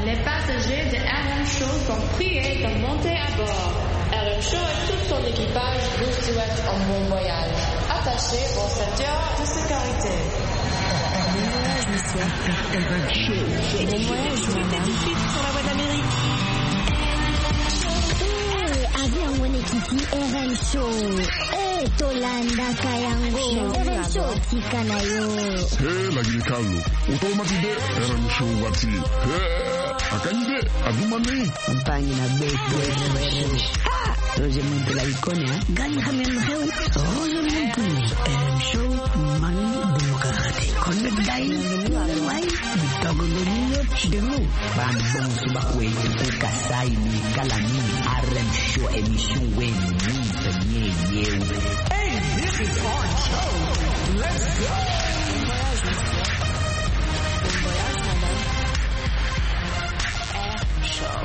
Les passagers de RM Show sont priés de monter à bord. RM Show et tout son équipage vous souhaitent un bon voyage. Attachez vos ceintures de sécurité. Bon voyage, monsieur. RM Show. Bon voyage, madame. Tout de suite sur la voie d'Amérique. Avion mwenyekiti RM Show. Tolanda kayango. RM Show tika nayo. Lakini Carlo, utamatide RM Show wati. Akanyide adumani. Mpangi na beto RM Show. Roger Montela ikone ha. Gani hamemheu. Roger Montela. RM Show mani demokrati. Konde dai wai. Togo domino chidelo. Bambon suba kwezi ukasai ni kalani. RM Show emission when we penye yewe. Hey, this is our show. Let's go. Bon voyage, madame. Show.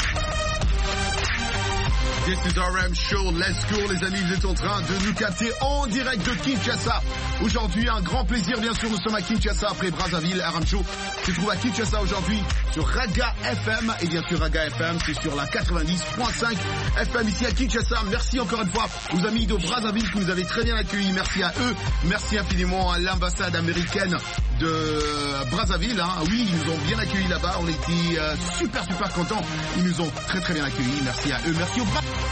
This is RM Show, let's go les amis, vous êtes en train de nous capter en direct de Kinshasa. Aujourd'hui, un grand plaisir, bien sûr, nous sommes à Kinshasa après Brazzaville. RM Show se trouve à Kinshasa aujourd'hui sur Raga FM. Et bien sûr, Raga FM, c'est sur la 90.5 FM ici à Kinshasa. Merci encore une fois aux amis de Brazzaville qui nous avaient très bien accueillis. Merci à eux. Merci infiniment à l'ambassade américaine de Brazzaville. Hein. Oui, ils nous ont bien accueillis là-bas. On était super contents. Ils nous ont très bien accueillis. Merci à eux. Merci aux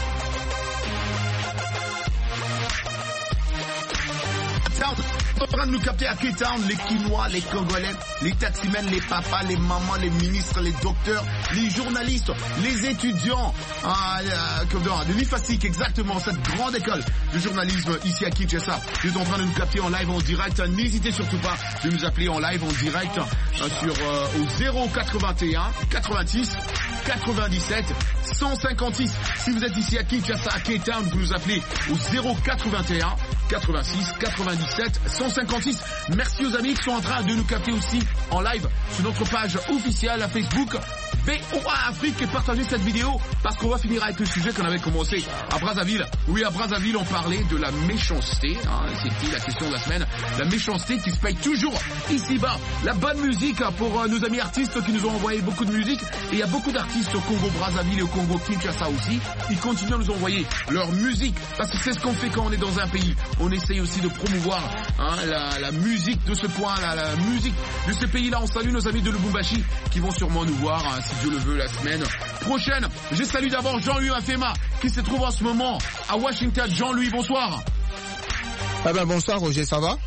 en train de nous capter à K-Town, les Quinois, les Congolais, les taximens, les papas, les mamans, les ministres, les docteurs, les journalistes, les étudiants de l'IFASIC, exactement, cette grande école de journalisme ici à Kinshasa. Vous êtes en train de nous capter en live, en direct. N'hésitez surtout pas de nous appeler en live, en direct sur au 081 86 97 156. Si vous êtes ici à Kinshasa, à K-Town, vous nous appelez au 081 86 97 156. Merci aux amis qui sont en train de nous capter aussi en live sur notre page officielle à Facebook VOA Afrique, et partagez cette vidéo parce qu'on va finir avec le sujet qu'on avait commencé à Brazzaville. Oui, à Brazzaville, on parlait de la méchanceté, hein, c'était la question de la semaine, la méchanceté qui se paye toujours ici-bas. La bonne musique pour nos amis artistes qui nous ont envoyé beaucoup de musique, et il y a beaucoup d'artistes au Congo Brazzaville et au Congo Kinshasa aussi, ils continuent à nous envoyer leur musique parce que c'est ce qu'on fait quand on est dans un pays. On essaye aussi de promouvoir la musique de ce coin, la musique de ce pays-là. On salue nos amis de Lubumbashi qui vont sûrement nous voir, si Dieu le veut, la semaine prochaine. Je salue d'abord Jean-Louis Mafema qui se trouve en ce moment à Washington. Jean-Louis, bonsoir. Bonsoir Roger, ça va?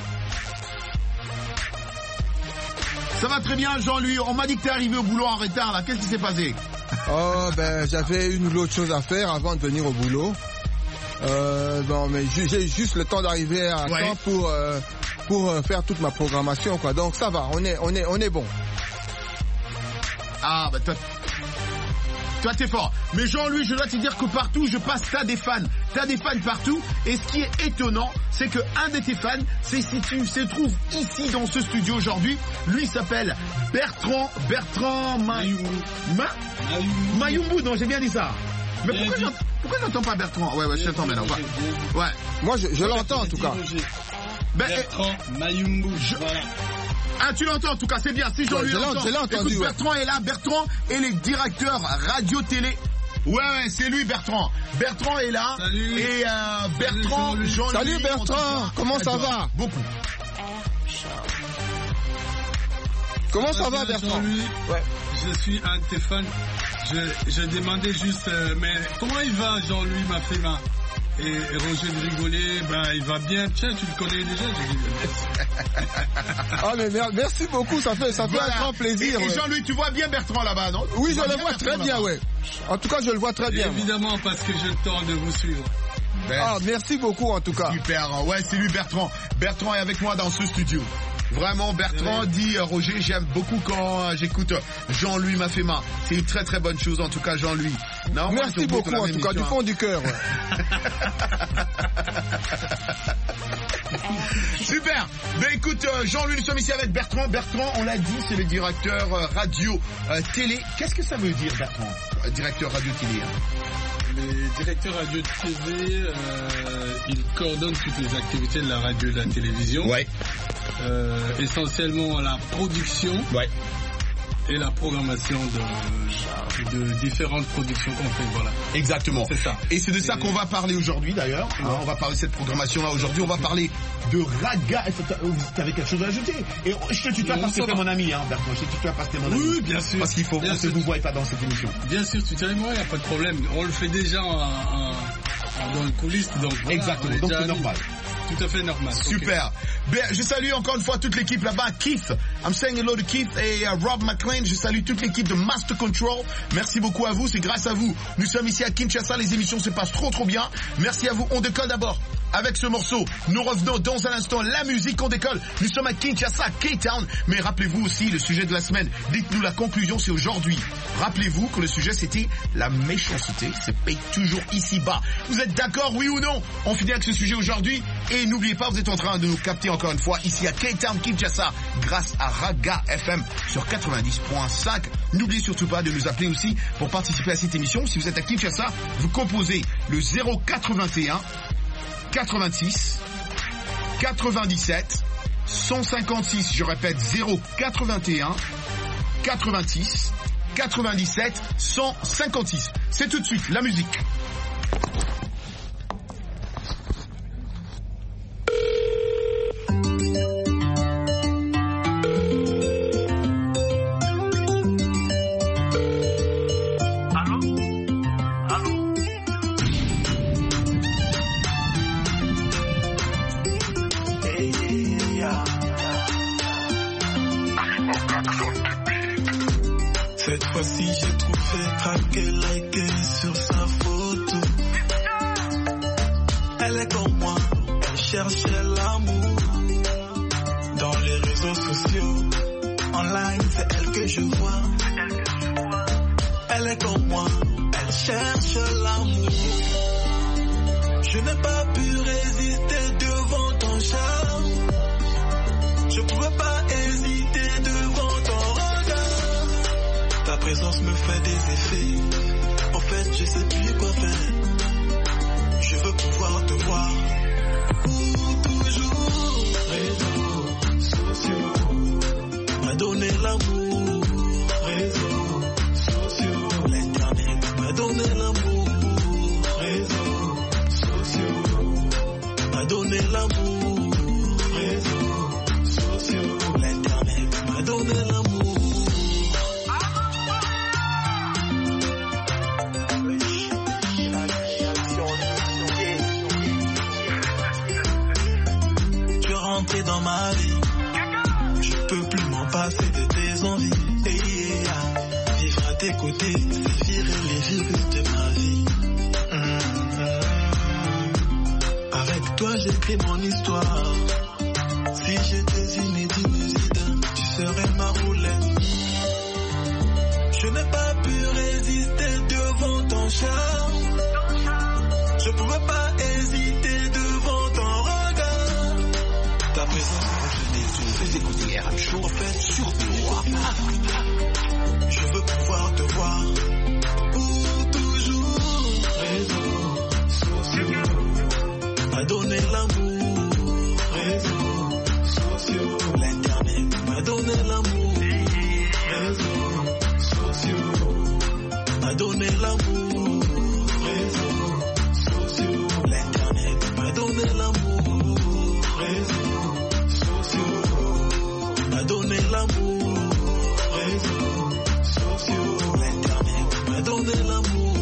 Ça va très bien Jean-Louis. On m'a dit que t'es arrivé au boulot en retard là. Qu'est-ce qui s'est passé? J'avais une ou l'autre chose à faire avant de venir au boulot. Mais j'ai juste le temps d'arriver à temps pour faire toute ma programmation, quoi. Donc ça va, on est bon. Ah bah toi t'es fort. Mais Jean-Louis, je dois te dire que partout je passe, t'as des fans partout. Et ce qui est étonnant, c'est que un de tes fans se trouve ici dans ce studio aujourd'hui. Lui s'appelle Bertrand Mayumbu. Non, j'ai bien dit ça. Mais pourquoi j'entends pas Bertrand? Ouais, je t'entends maintenant. Ouais. Moi je l'entends en tout cas. Bertrand Mayumbu. Voilà. Ah, tu l'entends en tout cas, c'est bien. Si Jean-Louis l'entend. Écoute, Bertrand est là. Bertrand est le directeur radio-télé. Ouais, c'est lui Bertrand. Bertrand est là. Salut. Et Bertrand, Jean-Louis. Salut Bertrand, comment ça va? Beaucoup. Comment ça va Bertrand? Ouais. Je suis un de tes fans. Je demandais juste, mais comment il va Jean-Louis Mafema? Et Roger de rigoler, il va bien. Tiens, tu le connais déjà, j'ai dit. Ah mais merci beaucoup, ça fait un grand plaisir. Et Jean-Louis, tu vois bien Bertrand là-bas, non? Oui, je le vois très bien, ouais. En tout cas, je le vois très bien. Évidemment, parce que j'ai le temps de vous suivre. Merci beaucoup en tout cas. Super, ouais, c'est lui Bertrand. Bertrand est avec moi dans ce studio. Vraiment, Bertrand dit, Roger, j'aime beaucoup quand j'écoute Jean-Louis Mafema. C'est une très bonne chose, en tout cas, Jean-Louis. Merci beaucoup, en tout cas, du fond du cœur. Ouais. Super. Mais écoute, Jean-Louis, nous sommes ici avec Bertrand. Bertrand, on l'a dit, c'est le directeur radio-télé. Qu'est-ce que ça veut dire, Bertrand? Directeur radio-télé, Les directeurs radio-télé, ils coordonnent toutes les activités de la radio et de la télévision. Ouais. Essentiellement la production. Ouais. et la programmation de différentes productions qu'on fait, voilà. Exactement. C'est ça. Et c'est de ça qu'on va parler aujourd'hui d'ailleurs. On va parler de cette programmation-là aujourd'hui. On va parler de Raga. Tu avais quelque chose à ajouter? Et je te tutoie parce que t'es mon ami, Bertrand. Je te tutoie parce que t'es mon ami. Oui, bien sûr. Parce qu'il faut qu'on se vous voie pas dans cette émission. Bien sûr, tu dirais moi, il n'y a pas de problème. On le fait déjà dans le coulisses, donc voilà, exactement, donc c'est normal. Tout à fait normal. Super. Okay. Bien, je salue encore une fois toute l'équipe là-bas. Keith, I'm saying hello to Keith et Rob McLean. Je salue toute l'équipe de Master Control. Merci beaucoup à vous, c'est grâce à vous. Nous sommes ici à Kinshasa, les émissions se passent trop bien. Merci à vous. On décolle d'abord avec ce morceau. Nous revenons dans un instant. La musique, on décolle. Nous sommes à Kinshasa, K-Town. Mais rappelez-vous aussi le sujet de la semaine. Dites-nous la conclusion, c'est aujourd'hui. Rappelez-vous que le sujet c'était la méchanceté se paye toujours ici-bas. Vous êtes d'accord, oui ou non? On finit avec ce sujet aujourd'hui. Et n'oubliez pas, vous êtes en train de nous capter encore une fois ici à K-Town, Kinshasa, grâce à Raga FM sur 90.5. N'oubliez surtout pas de nous appeler aussi pour participer à cette émission. Si vous êtes à Kinshasa, vous composez le 0421 86 97 156. Je répète, 081 86 97 156. C'est tout de suite la musique. Cette fois-ci j'ai trouvé craqué, liké sur sa photo. Elle est comme moi, elle cherchait l'amour. Dans les réseaux sociaux, online c'est elle que je vois. Elle est comme moi, elle cherche l'amour. Je n'ai pas pu résister devant ton charme. Je pouvais pas hésiter devant ton regard. Ta présence me fait des effets. En fait, je sais plus quoi faire. Je veux pouvoir te voir. Pour toujours. Réseaux sociaux m'a donné l'amour. Réseaux sociaux, l'internet m'a donné l'amour. Réseaux sociaux m'a donné l'amour. Réseaux sociaux, l'internet m'a donné l'amour. Dans ma vie, je peux plus m'en passer de tes envies. Vivre à tes côtés, c'est virer les virus de ma vie. Avec toi j'écris mon histoire. Si j'étais inédit, tu serais ma roulette. Je n'ai pas pu résister devant ton charme. Je pouvais pas hésiter devant ton regard. Ta présence, je fais écouter RM Show, en fait, sur toi. Je veux pouvoir te voir pour toujours. Réseaux sociaux m'a donné l'amour. Réseaux sociaux, l'internet m'a donné l'amour. Réseaux sociaux m'a donné l'amour. Réseaux sociaux, l'internet m'a donné l'amour. Réseaux sociaux m'a donné l'amour. Réseaux sociaux, l'internet m'a donné l'amour.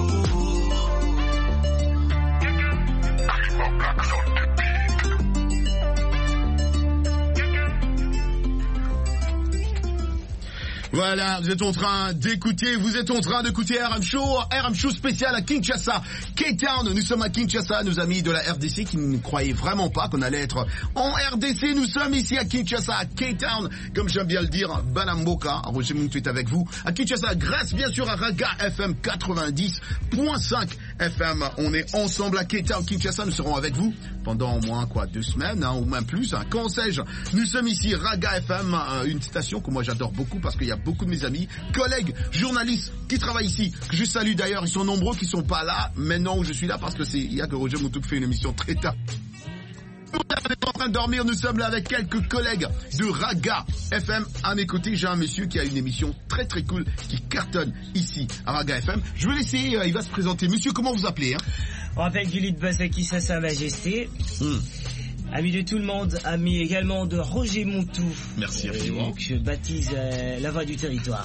Voilà, vous êtes en train d'écouter RM Show spécial à Kinshasa, K-Town. Nous sommes à Kinshasa, nos amis de la RDC qui ne croyaient vraiment pas qu'on allait être en RDC. Nous sommes ici à Kinshasa, à K-Town, comme j'aime bien le dire, Banamboka. Roger Mount est avec vous à Kinshasa, grâce bien sûr à Raga FM 90.5 FM. On est ensemble à K-Town, Kinshasa. Nous serons avec vous pendant au moins 2 semaines, ou même plus, quand sais-je. Nous sommes ici, Raga FM, une station que moi j'adore beaucoup parce qu'il y a beaucoup de mes amis, collègues, journalistes qui travaillent ici, que je salue d'ailleurs. Ils sont nombreux qui sont pas là. Maintenant où je suis là parce que il y a que Roger Moutouk fait une émission très tard. êtes en train de dormir, nous sommes là avec quelques collègues de Raga FM. À mes côtés, j'ai un monsieur qui a une émission très très cool qui cartonne ici à Raga FM. Je vais laisser, il va se présenter. Monsieur, comment vous appelez, hein? On m'appelle Gulit Bassaki, ça, Sa Majesté. Ami de tout le monde, ami également de Roger Montou. Merci, infiniment. Je baptise la voix du territoire.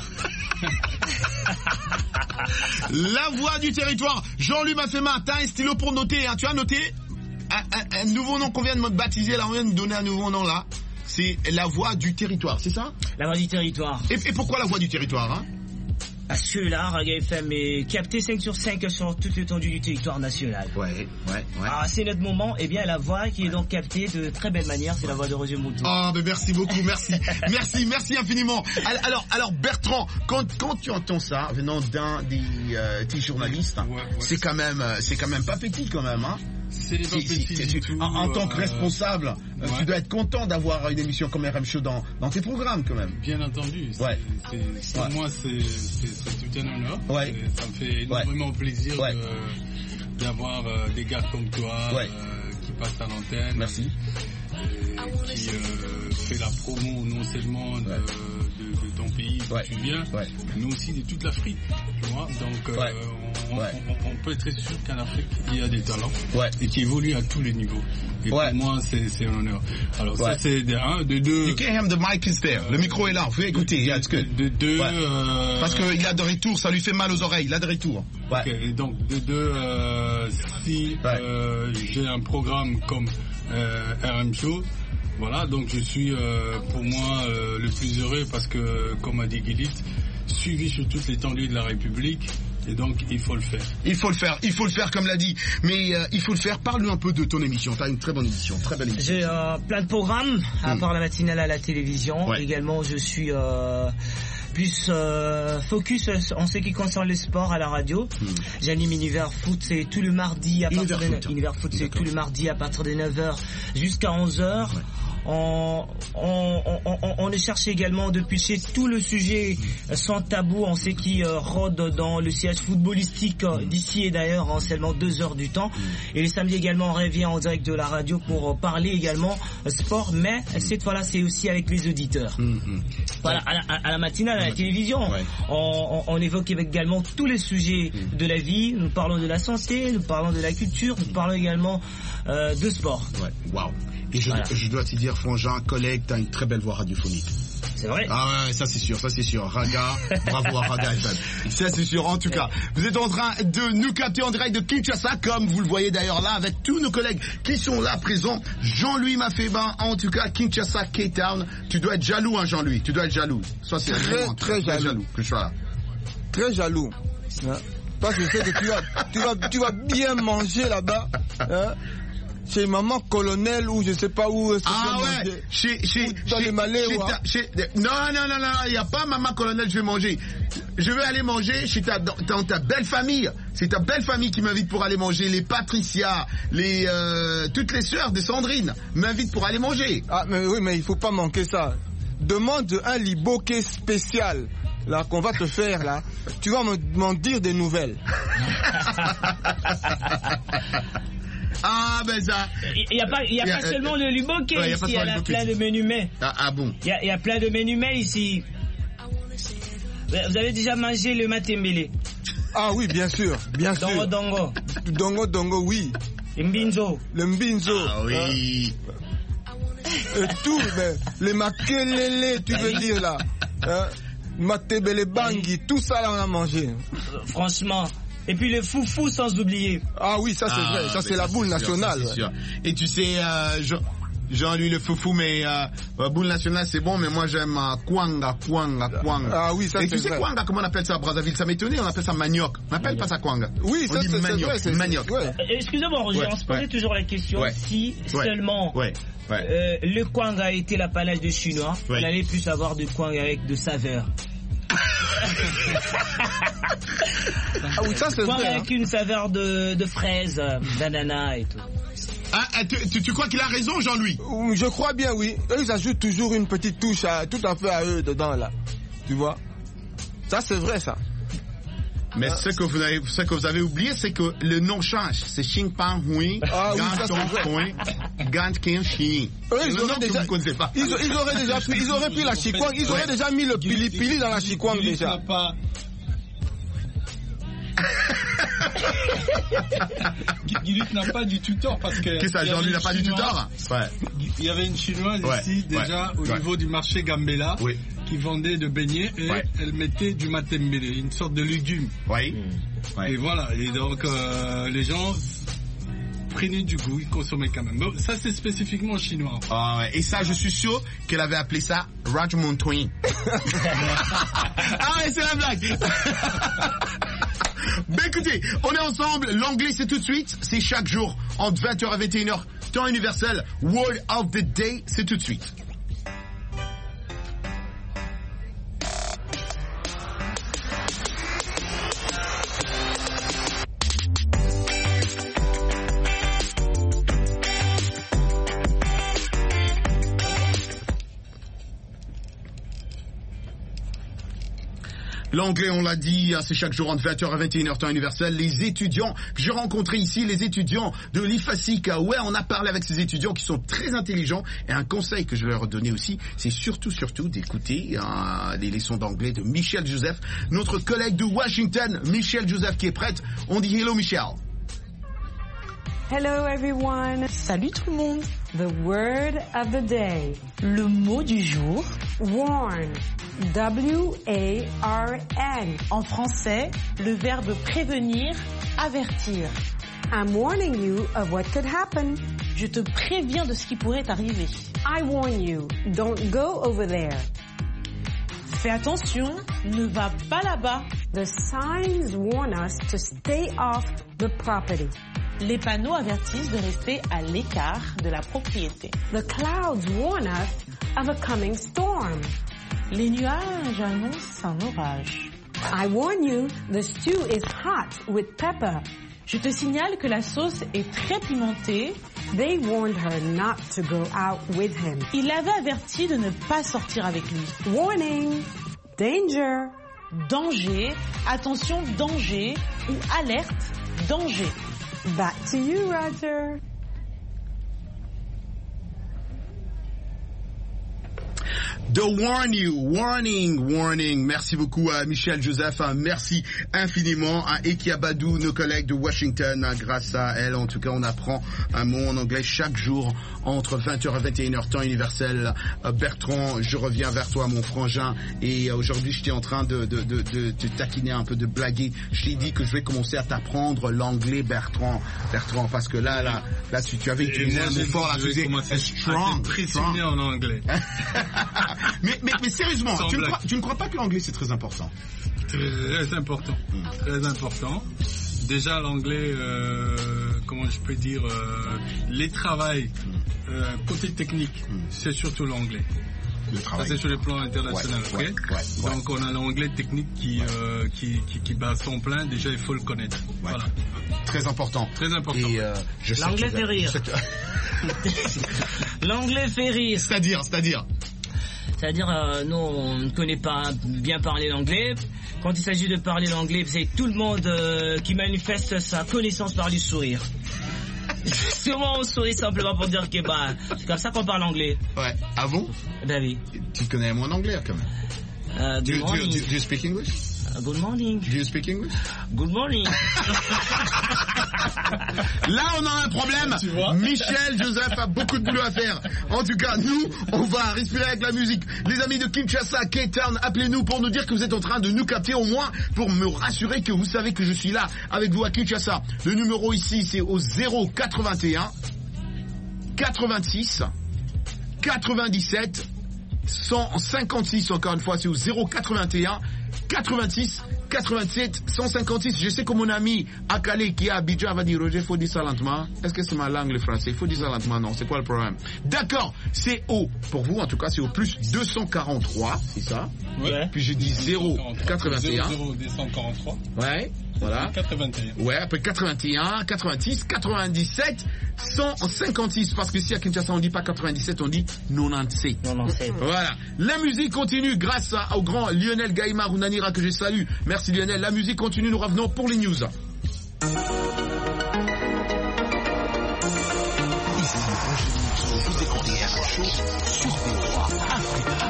La voix du territoire. Jean-Louis Mafema, t'as un stylo pour noter, hein? Tu as noté un nouveau nom qu'on vient de me baptiser, là, on vient de me donner un nouveau nom, là. C'est la voix du territoire, c'est ça? La voix du territoire. Et pourquoi la voix du territoire, hein? Parce que là, Raga FM est capté 5 sur 5 sur toute l'étendue du territoire national. Ouais. Ah, c'est notre moment. Eh bien, la voix qui est donc captée de très belle manière, c'est la voix de Roger Montou. Oh, mais merci beaucoup, merci. merci infiniment. Alors Bertrand, quand tu entends ça venant d'un des journalistes, c'est quand même pas petit quand même, hein? C'est pas petit du tout. En tant que responsable, tu dois être content d'avoir une émission comme RM Show dans tes programmes quand même. Bien entendu. Pour moi, c'est tout un honneur. Ouais. Ça me fait énormément plaisir d'avoir des gars comme toi qui passent à l'antenne. Merci. Qui fait la promo non seulement de ton pays d'où tu viens, mais aussi de toute l'Afrique. Tu vois, donc on peut être sûr qu'en Afrique il y a des talents et qui évoluent à tous les niveaux. Et pour moi c'est un honneur. Alors ça c'est de un, de deux. You can't have the mic is there. Le micro est là. Vous pouvez écouter. Yeah, it's good. De deux. Parce qu'il a de retour, ça lui fait mal aux oreilles. Il a de retour. Ok. Et donc de deux, si j'ai un programme comme RM Show. Voilà, donc je suis pour moi le plus heureux parce que, comme a dit Guilit, suivi sur toute l'étendue de la République. Et donc, il faut le faire. Il faut le faire comme l'a dit. Mais il faut le faire. Parle-nous un peu de ton émission. Tu as une très bonne émission, très belle émission. J'ai plein de programmes, à part la matinale à la télévision. Également, je suis plus focus en ce qui concerne les sports à la radio. J'anime Univers Foot, c'est tout le mardi à partir de Univers Foot, c'est tout le mardi à partir de 9h jusqu'à 11h. On est cherché également de pêcher tout le sujet sans tabou en ce qui rôde dans le siège footballistique d'ici et d'ailleurs en seulement 2 heures du temps. Et le samedi également on revient en direct de la radio pour parler également sport, mais cette fois-là c'est aussi avec les auditeurs. Voilà, à la matinale, à la télévision, on évoque également tous les sujets de la vie. Nous parlons de la santé, nous parlons de la culture, nous parlons également de sport. Waouh. Et je dois te dire, Frangin, collègue, t'as une très belle voix radiophonique. C'est vrai? Ah ouais, ça c'est sûr. Raga, bravo à Raga FM. Ça c'est sûr, en tout cas. Vous êtes en train de nous capter en direct de Kinshasa, comme vous le voyez d'ailleurs là, avec tous nos collègues qui sont là présents. Jean-Louis Mafeba, en tout cas, Kinshasa, K-Town. Tu dois être jaloux, hein, Jean-Louis. Tu dois être jaloux. Soit c'est très jaloux que je sois là. Très jaloux. Hein? Parce que je sais que tu vas bien manger là-bas. Hein? Chez maman colonel ou je sais pas où. Ah ouais. Dans les Malais ou non, il y a pas maman colonel. Je vais manger. Je vais aller manger chez dans ta belle famille. C'est ta belle famille qui m'invite pour aller manger. Les Patricia, toutes les sœurs de Sandrine m'invitent pour aller manger. Ah mais oui, mais il faut pas manquer ça. Demande un liboké spécial. Là, qu'on va te faire, là, tu vas m'en dire des nouvelles. Ah, ben ça. Il n'y a pas seulement le liboké ici, il y a plein de menus mets. Ah bon? Il y a plein de menus mets ici. Vous avez déjà mangé le matembele? Ah oui, bien sûr. Dongo, oui. Le mbinzo. Ah oui. Et tout, mais les makelele, tu veux dire là. Hein? Matebele bangi, tout ça là on a mangé. Franchement. Et puis le foufou sans oublier. Ah oui, ça c'est vrai, ça c'est la boule nationale. C'est sûr. Et tu sais, Jean-Louis le foufou, mais boule nationale c'est bon, mais moi j'aime kwanga. Ah oui, ça c'est vrai. Et tu sais kwanga, comment on appelle ça à Brazzaville? Ça m'étonnait, on appelle ça manioc. On n'appelle pas ça kwanga. Oui, ça c'est vrai, manioc. Excusez-moi Roger, on se posait toujours la question si seulement le kwanga était l'apanage des Chinois, on allait plus avoir de kwanga avec de saveur. Ah oui, ça c'est vrai. Avec une saveur de fraise, d'ananas et tout. Ah, tu crois qu'il a raison, Jean-Louis? Je crois bien, oui. Eux, ils ajoutent toujours une petite touche tout à fait à eux dedans, là. Tu vois? Ça, c'est vrai, ça. Mais ce que vous avez oublié, c'est que le nom change. C'est Xing Pan Hui, Gan Tong Hui, Gan Kin Xi. Eux, ils auraient déjà, vous connaissez pas. Ils auraient pris la Chikwang, ils auraient déjà mis le pili dans la Chikwang déjà. Guilic n'a pas du tout tort parce que. Qu'est-ce que ça, Jean-Luc n'a pas du tout tort? Ouais. Il y avait une chinoise ici déjà au niveau du marché Gambela qui vendait de beignets et elle mettait du matembele, une sorte de légume. Oui. Et voilà, et donc les gens prenaient du goût, ils consommaient quand même. Bon, ça c'est spécifiquement chinois. Ah ouais. Et ça, je suis sûr qu'elle avait appelé ça Rajmon Twin. Ah ouais, c'est la blague. Ben écoutez, on est ensemble, l'anglais c'est tout de suite, c'est chaque jour entre 20h à 21h, temps universel, Word of the Day, c'est tout de suite. L'anglais, on l'a dit, c'est chaque jour entre 20h à 21h, temps universel. Les étudiants que j'ai rencontrés ici, les étudiants de l'IFASIC, ouais, on a parlé avec ces étudiants qui sont très intelligents. Et un conseil que je leur ai donné aussi, c'est surtout d'écouter les leçons d'anglais de Michel Joseph, notre collègue de Washington, Michel Joseph qui est prête. On dit hello Michel. Hello everyone. Salut tout le monde. The word of the day. Le mot du jour. Warn. W-A-R-N. En français, le verbe prévenir, avertir. I'm warning you of what could happen. Je te préviens de ce qui pourrait arriver. I warn you, don't go over there. Fais attention, ne va pas là-bas. The signs warn us to stay off the property. Les panneaux avertissent de rester à l'écart de la propriété. The clouds warn us of a coming storm. Les nuages annoncent un orage. I warn you, the stew is hot with pepper. Je te signale que la sauce est très pimentée. They warned her not to go out with him. Il avait averti de ne pas sortir avec lui. Warning, danger. Danger, attention, danger, ou alerte, danger. Back to you, Roger. The warn you, warning. Merci beaucoup à Michel Joseph, merci infiniment à Eki Abadou, nos collègues de Washington. Grâce à elle, en tout cas, on apprend un mot en anglais chaque jour entre 20h et 21h, temps universel. Bertrand, je reviens vers toi, mon frangin. Et aujourd'hui, j'étais en train de taquiner un peu, de blaguer. Je t'ai dit que je vais commencer à t'apprendre l'anglais, Bertrand, parce que là, tu avais utilisé un mot fort, là, tu disais strong. En anglais. mais sérieusement, tu ne crois pas que l'anglais c'est très important? Très important. Très important. Déjà l'anglais, comment je peux dire, les travails, côté technique, c'est surtout l'anglais. Ça c'est sur le plan international, Donc on a l'anglais technique qui bat son plein, déjà il faut le connaître. Voilà. Très important. Très important. Et l'anglais fait rire. L'anglais fait rire. C'est-à-dire, nous, on ne connaît pas bien parler l'anglais. Quand il s'agit de parler l'anglais, c'est tout le monde qui manifeste sa connaissance par du sourire. Souvent, on sourit simplement pour dire que c'est comme ça qu'on parle anglais. Ouais. Ah bon? Ben oui. Tu connais un mot en anglais quand même. Do you speak English? Good morning. Do you speak English? Good morning. Là, on a un problème. Michel Joseph a beaucoup de boulot à faire. En tout cas, nous, on va respirer avec la musique. Les amis de Kinshasa, Cape Town, appelez-nous pour nous dire que vous êtes en train de nous capter, au moins pour me rassurer que vous savez que je suis là avec vous à Kinshasa. Le numéro ici, c'est au 081 86 97 156. Encore une fois, c'est au 081 86 87 156. Je sais que mon ami Akale qui est à Abidjan va dire Roger, faut dire ça lentement. Est-ce que c'est ma langue le français? Faut dire ça lentement, non, c'est quoi le problème? D'accord, c'est au, pour vous en tout cas, c'est au plus 243, c'est ça? Ouais. Puis je dis 081. 243. Ouais. Voilà. 81. Ouais, après 81, 86, 97, 156. Parce que si à Kinshasa on dit pas 97, on dit 97. Voilà. La musique continue grâce au grand Lionel Gaïmar. Nanira que je salue. Merci Lionel. La musique continue, nous revenons pour les news. Ici, vous écoutez RL Show sur VOA Africa.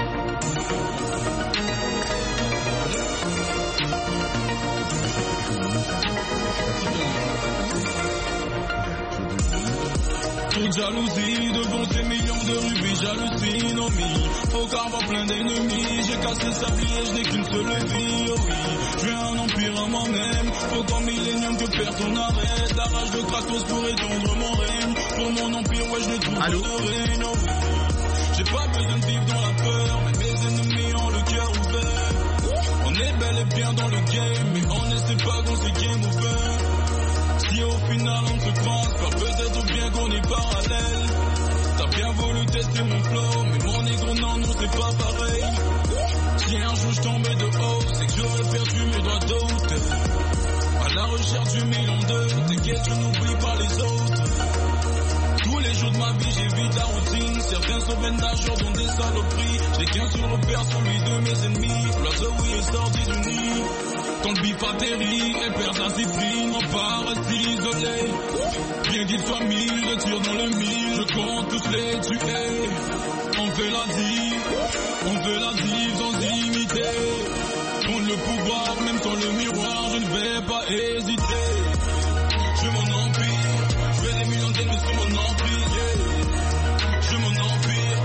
Toute jalousie devant ces millions de rubis, j'hallucine, oh oui. Faut qu'avoir plein d'ennemis, j'ai cassé sa vie et je n'ai qu'une seule vie, oh oui. J'ai un empire à moi-même, faut qu'en millénium que personne n'arrête. La rage de Kratos pour étendre mon règne, pour mon empire, ouais je n'ai trouvé de règne, oh oui. J'ai pas besoin de vivre dans la peur, mais mes ennemis ont le cœur ouvert. On est bel et bien dans le game, mais on ne sait pas qu'on c'est game over. Si au final on se croise, pas peut-être bien qu'on est parallèle. T'as bien voulu tester mon flow, mais mon ego non c'est pas pareil. Si un jour je tombais de haut, c'est que j'aurais perdu mes droits d'auteur. À la recherche du million d'eux, t'inquiète je n'oublie pas les autres. Tous les jours de ma vie j'évite la routine. Certains sont nageurs dans des saloperies. J'ai qu'un seul repère, celui de mes ennemis. L'oiseau oui est sorti du nid. Quand le bif atterrit, elle perd sa discipline. On part rester isolé. Bien qu'il soit 1000 de tirs dans le mille, je compte tous les tuer. On fait la div sans imiter. Prendre le pouvoir, même sans le miroir, je ne vais pas hésiter. Je mon empire, je fais des millions d'ennemis sur mon empire, yeah. Je mon empire,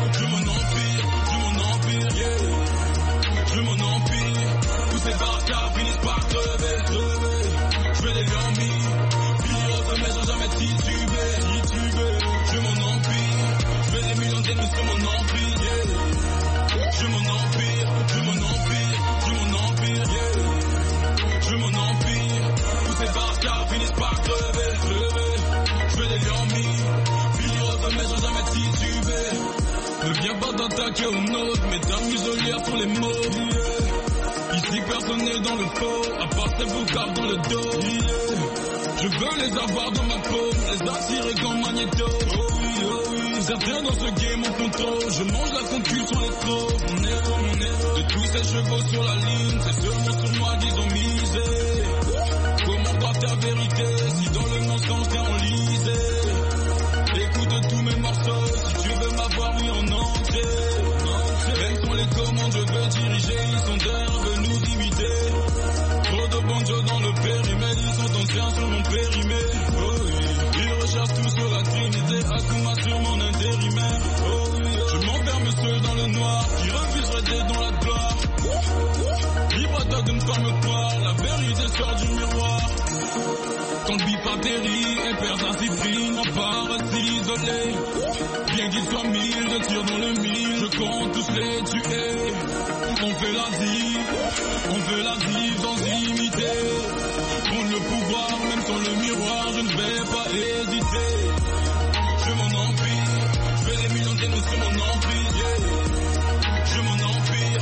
yeah. Je mon empire, tous ces bâtards finissent par crever. Je fais des gambis, finir au sommet sans jamais tituber. Je mon empire, je fais des millions d'ennemis sur mon empire, yeah. Je mon empire, yeah. Je mon empire, tous ces bâtards finissent par crever. Je fais des gambis, finir au sommet sans jamais tituber. Ne viens pas t'attaquer aux nôtres, mais t'amuses au lire pour les mots, yeah. Ici personne n'est dans le faux, à part ces boucaves dans le dos, yeah. Je veux les avoir dans ma peau, les attirer comme magnéto, oh oui. Certains dans ce game ont contrôle, je mange la concu sur les trop. Mon héros, de tous ces chevaux sur la ligne, c'est seulement sur moi qu'ils ont misé. Comment doit ta vérité, si dans le mensonge t'es enlisé. Écoute tous mes morceaux, si tu veux m'avoir mis en entier. Même sont les commandes, je veux diriger, ils sont venus d'imiter. Trop de banjo dans le périmètre, ils sont anciens sur mon périmètre. Oh oui, ils recherchent tout sur la trinité, Akuma sur mon intérimaire. Oh oui, je m'enferme seul dans le noir, qui refuserait d'être dans la gloire. Libre à toi de me faire me croire, la vérité sort du miroir. Quand le bif atterrit, elle perd sa discipline, on part rester isolé. Bien qu'il soit 1000 de tirs dans le mille, je compte tous les tuer. On fait la div sans imiter. Prendre le pouvoir, même sans le miroir, je ne vais pas hésiter. Je mon empire, je fais des millions d'ennemis sur mon empire, yeah. Je mon empire,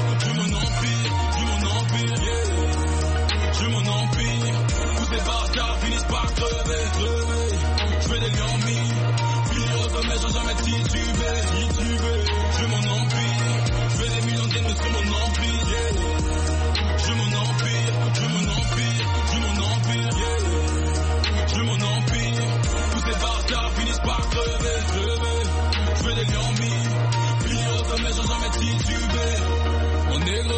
yeah. Je mon empire, tous ces bâtards finissent par crever. Je fais des gambis, finir au sommet sans jamais tituber. Je mon empire, je fais des millions d'ennemis sur mon empire, yeah. Je mon empire, yeah. Je mon empire, tous ces bâtards finissent par crever. Je fais des gambis, finir au sommet sans jamais tituber. Mon ego.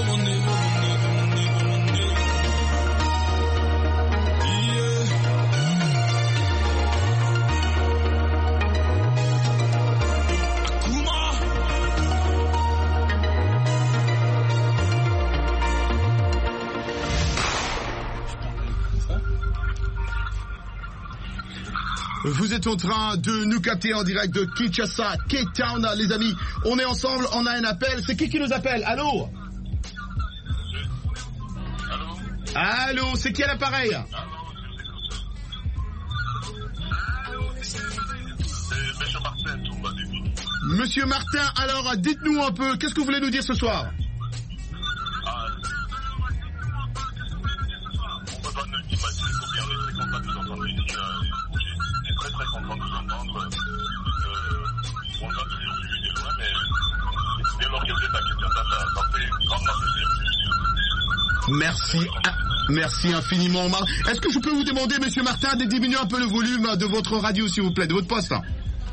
Vous êtes en train de nous capter en direct de Kinshasa, Cape Town, les amis. On est ensemble, on a un appel. C'est qui nous appelle? Allô? Allô, c'est qui à l'appareil? Monsieur Martin, tout va bien. Monsieur Martin, alors dites-nous un peu, qu'est-ce que vous voulez nous dire ce soir? On peut pas nous imaginer combien on est très content de nous entendre ici. On est très content de vous entendre. On va toujours suivre de loin, mais dès lors que vous êtes à Kinshasa, ça fait grandement plaisir. Merci infiniment. Est-ce que je peux vous demander, monsieur Martin, de diminuer un peu le volume de votre radio, s'il vous plaît, de votre poste? Oui,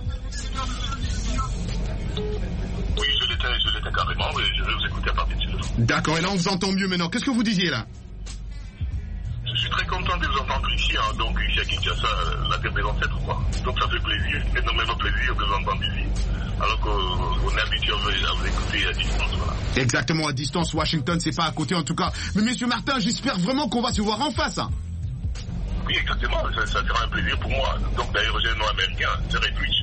je l'étais carrément, et je vais vous écouter à partir de là. D'accord, et là on vous entend mieux maintenant. Qu'est-ce que vous disiez là? Je suis très content de vous entendre ici, hein, donc ici à Kinshasa, la terre des ancêtres, quoi. Donc ça fait plaisir, énormément plaisir de vous entendre ici. Alors qu'on est habitué à vous écouter à distance, voilà. Exactement, à distance, Washington, c'est pas à côté en tout cas. Mais monsieur Martin, j'espère vraiment qu'on va se voir en face. Hein. Oui, exactement, ça sera un plaisir pour moi. Donc d'ailleurs, j'ai un nom américain, c'est Red Rich.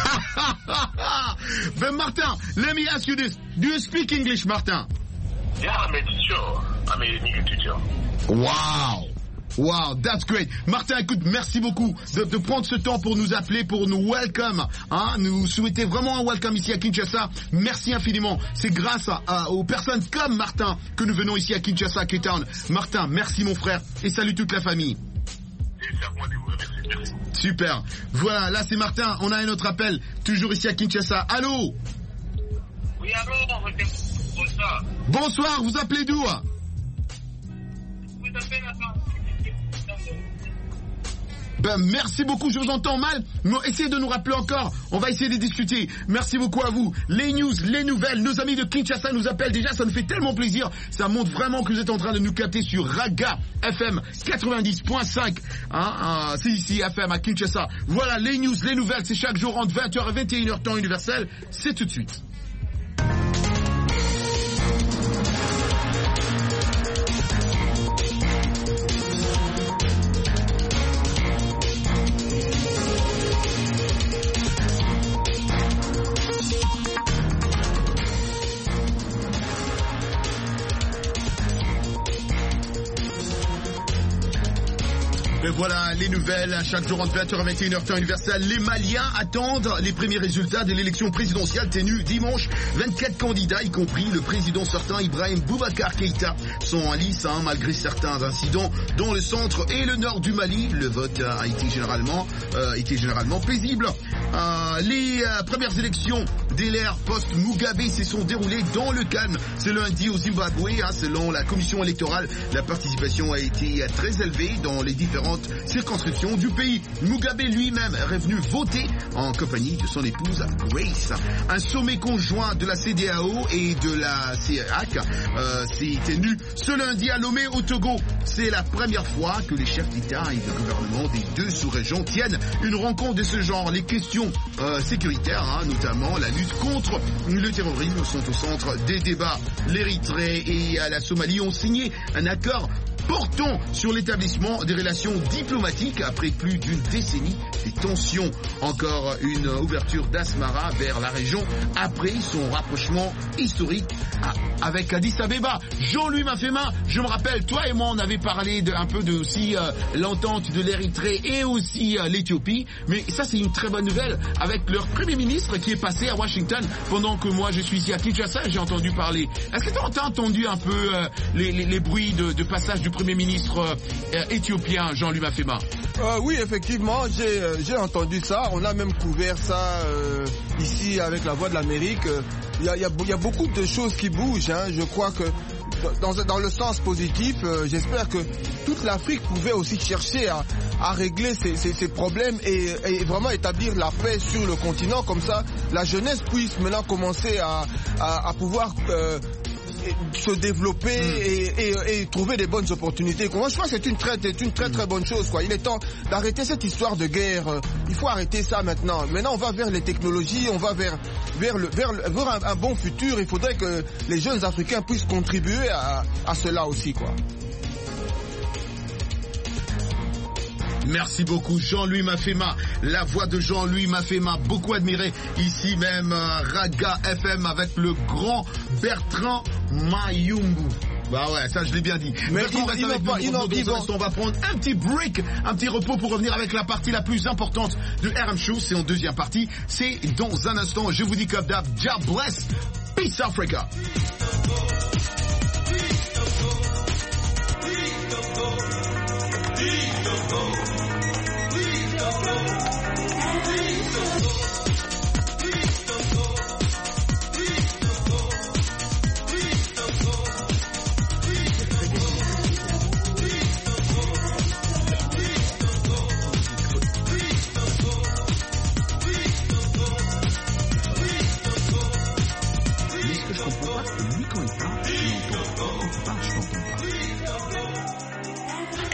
Ben Martin, let me ask you this. Do you speak English, Martin? Yeah, I'm a teacher. I'm a English teacher. Wow, that's great. Martin, écoute, merci beaucoup de prendre ce temps pour nous appeler, pour nous welcome, hein, nous souhaiter vraiment un welcome ici à Kinshasa. Merci infiniment. C'est grâce aux personnes comme Martin que nous venons ici à Kinshasa, K-Town. Martin, merci mon frère et salut toute la famille. C'est à moi de vous remercier. Merci. Super. Voilà, là c'est Martin. On a un autre appel, toujours ici à Kinshasa. Allô? Oui, allô, bonsoir. Bonsoir, vous appelez d'où? Vous appelez la Ben, merci beaucoup, je vous entends mal, mais essayez de nous rappeler encore, on va essayer de discuter. Merci beaucoup à vous. Les news, les nouvelles, nos amis de Kinshasa nous appellent déjà, ça nous fait tellement plaisir. Ça montre vraiment que vous êtes en train de nous capter sur Raga FM 90.5. C'est ici FM à Kinshasa. Voilà, les news, les nouvelles, c'est chaque jour entre 20h et 21h temps universel. C'est tout de suite. Voilà les nouvelles, chaque jour entre 20h et 21h temps universel. Les Maliens attendent les premiers résultats de l'élection présidentielle tenue dimanche. 24 candidats, y compris le président sortant Ibrahim Boubacar Keïta, sont en lice malgré certains incidents dans le centre et le nord du Mali. Le vote a été généralement paisible. Les premières élections dès l'ère post-Mugabe se sont déroulées dans le calme ce lundi au Zimbabwe. Selon la commission électorale, la participation a été très élevée dans les différentes circonscriptions du pays. Mugabe lui-même est revenu voter en compagnie de son épouse Grace. Un sommet conjoint de la CEDEAO et de la CEAC s'est tenu ce lundi à Lomé au Togo. C'est la première fois que les chefs d'État et de gouvernement des deux sous-régions tiennent une rencontre de ce genre. Les questions sécuritaires, notamment la lutte contre le terrorisme, sont au centre des débats. L'Érythrée et la Somalie ont signé un accord portant sur l'établissement des relations diplomatiques après plus d'une décennie de tensions. Encore une ouverture d'Asmara vers la région après son rapprochement historique avec Addis Abeba. Jean-Louis Mafema, je me rappelle, toi et moi on avait parlé un peu de aussi l'entente de l'Érythrée et aussi l'Éthiopie, mais ça c'est une très bonne nouvelle avec leur premier ministre qui est passé à Washington pendant que moi je suis ici à Kinshasa et j'ai entendu parler. Est-ce que tu as entendu un peu les bruits de passage du premier ministre éthiopien Jean-Louis Mafema? Oui, effectivement, j'ai entendu ça. On a même couvert ça ici avec la Voix de l'Amérique. Il y a beaucoup de choses qui bougent. Je crois que dans le sens positif, j'espère que toute l'Afrique pouvait aussi chercher à régler ces problèmes et vraiment établir la paix sur le continent. Comme ça, la jeunesse puisse maintenant commencer à pouvoir se développer et trouver des bonnes opportunités. Moi, je pense que c'est une très bonne chose, quoi. Il est temps d'arrêter cette histoire de guerre. Il faut arrêter ça maintenant. Maintenant, on va vers les technologies, on va vers un bon futur. Il faudrait que les jeunes Africains puissent contribuer à cela aussi, quoi. Merci beaucoup Jean-Louis Mafema, la voix de Jean-Louis Mafema, beaucoup admiré ici même Raga FM avec le grand Bertrand Mayungu. Bah ouais, ça je l'ai bien dit. Mais on va prendre un petit break, un petit repos pour revenir avec la partie la plus importante de RM Show. C'est en deuxième partie, c'est dans un instant. Je vous dis comme d'hab, God bless, peace Africa.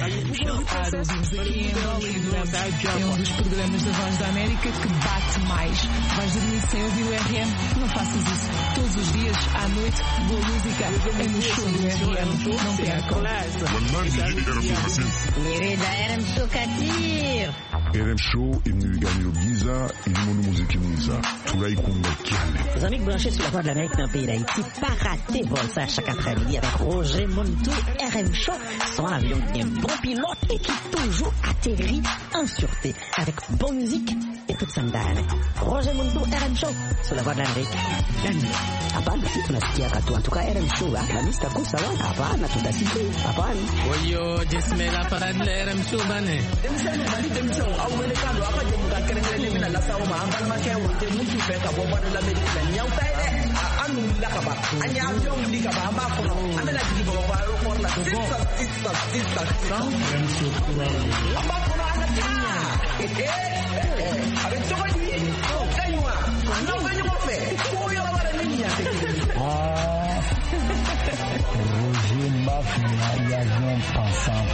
É um dos programas da Voz da América que bate mais. Vais dormir sem ouvir o RM? Não faças isso. Todos os dias, à noite, boa música é no show do RM. Não percam. Querida RM Show Katir. RM Show imnigani Giza ilimono muziki mwiza tulaikunga kiale. Les amis branchés sur la Voix de l'Amérique dans le pays d'Haïti, pas rater vol ça chaque après-midi avec Roger Montou, RM Show, son avion qui est un bon pilote et qui toujours atterrit en sûreté avec bonne musique et toute sa madame. Roger Montou, RM Show, sur la Voix de l'Amérique. La nuit. Hapana, si tunasikia katu. En tout cas, RM Show, la mista kusa wa. Hapana, tutasikia. Hapana. Oyo, jesmela para RM Show bane. Roger Mafia, l'avion pensant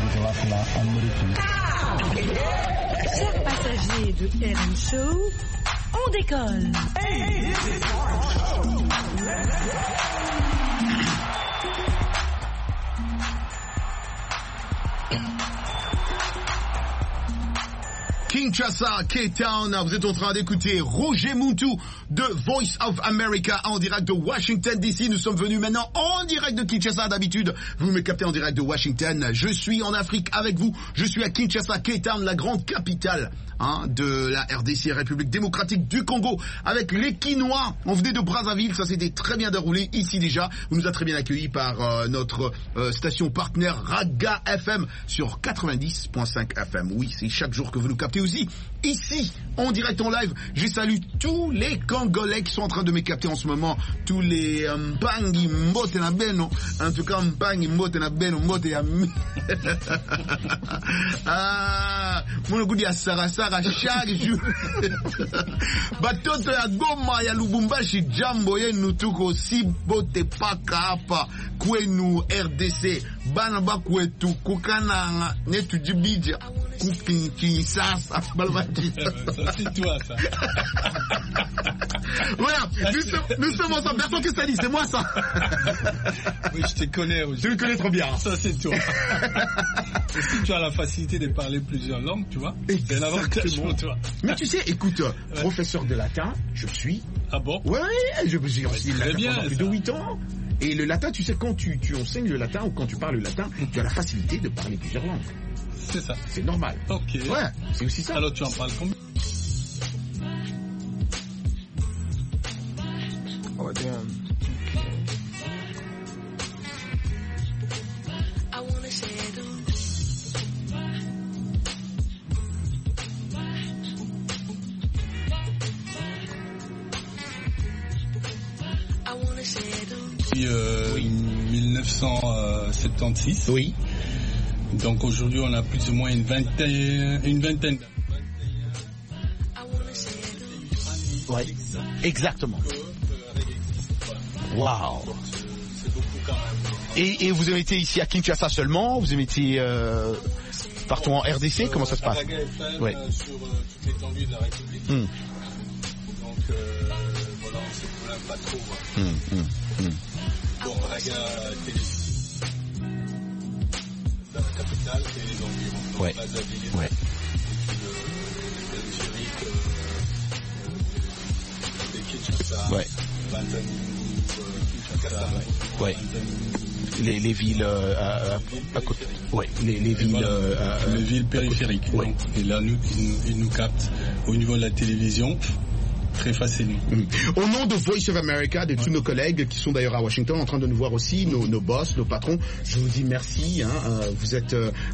Chers passagers de RM Show, on décolle. Kinshasa, K-Town, vous êtes en train d'écouter Roger Montou de Voice of America en direct de Washington DC. Nous sommes venus maintenant en direct de Kinshasa. D'habitude, vous me captez en direct de Washington. Je suis en Afrique avec vous. Je suis à Kinshasa, K-Town, la grande capitale de la RDC, République démocratique du Congo, avec les Quinois. On venait de Brazzaville, ça s'était très bien déroulé ici déjà. On nous a très bien accueillis par notre station partenaire Raga FM sur 90.5 FM. Oui, c'est chaque jour que vous nous captez aussi ici en direct en live. Je salue tous les Congolais qui sont en train de me capter en ce moment, tous les Mpangi Mbote na Beno, en tout cas Mpangi Mbote na Beno, Mbote ya mon goût ya Sarasara chaque jour. Batoto ya Goma ya Lubumbashi jambo yenu tuko si bote paka hapa kwenu RDC bana bakwetu kukananga netu jibija kukinsasa balbati. C'est toi ça. Voilà, nous sommes ensemble. Bertrand, qu'est-ce que t'as dit? C'est moi ça. Oui, je te connais. Je le connais trop bien. Ça c'est toi. Et si tu as la facilité de parler plusieurs langues, tu vois, c'est un avantage pour toi. Mais tu sais, écoute, professeur de latin, je suis. Ah bon? Ouais, j'ai enseigné le latin pendant plus de 8 ans. Et le latin, tu sais, quand tu enseignes le latin ou quand tu parles le latin, tu as la facilité de parler plusieurs langues. C'est ça. C'est normal. Ok. Ouais, c'est aussi ça. Alors tu en parles combien? Oh damn. Depuis 1976. Oui. Donc aujourd'hui on a plus ou moins une vingtaine. Oui, exactement. Waouh. Et vous avez été ici à Kinshasa seulement? Vous avez été partout en RDC? Comment ça se passe? Ouais. Sur toute l'étendue de la République. Donc voilà, on se plaint pas trop. Bon, Raga télévision. Dans la capitale et les environs. Donc ouais. Brazzaville, ouais. Ouais. Ouais. Les villes à côté. Ouais. Les villes. Les villes périphériques. Ouais. Donc, et là, ils nous captent au niveau de la télévision. Très facilement. Au nom de Voice of America, de tous nos collègues qui sont d'ailleurs à Washington en train de nous voir aussi, nos boss, nos patrons, je vous dis merci. Vous êtes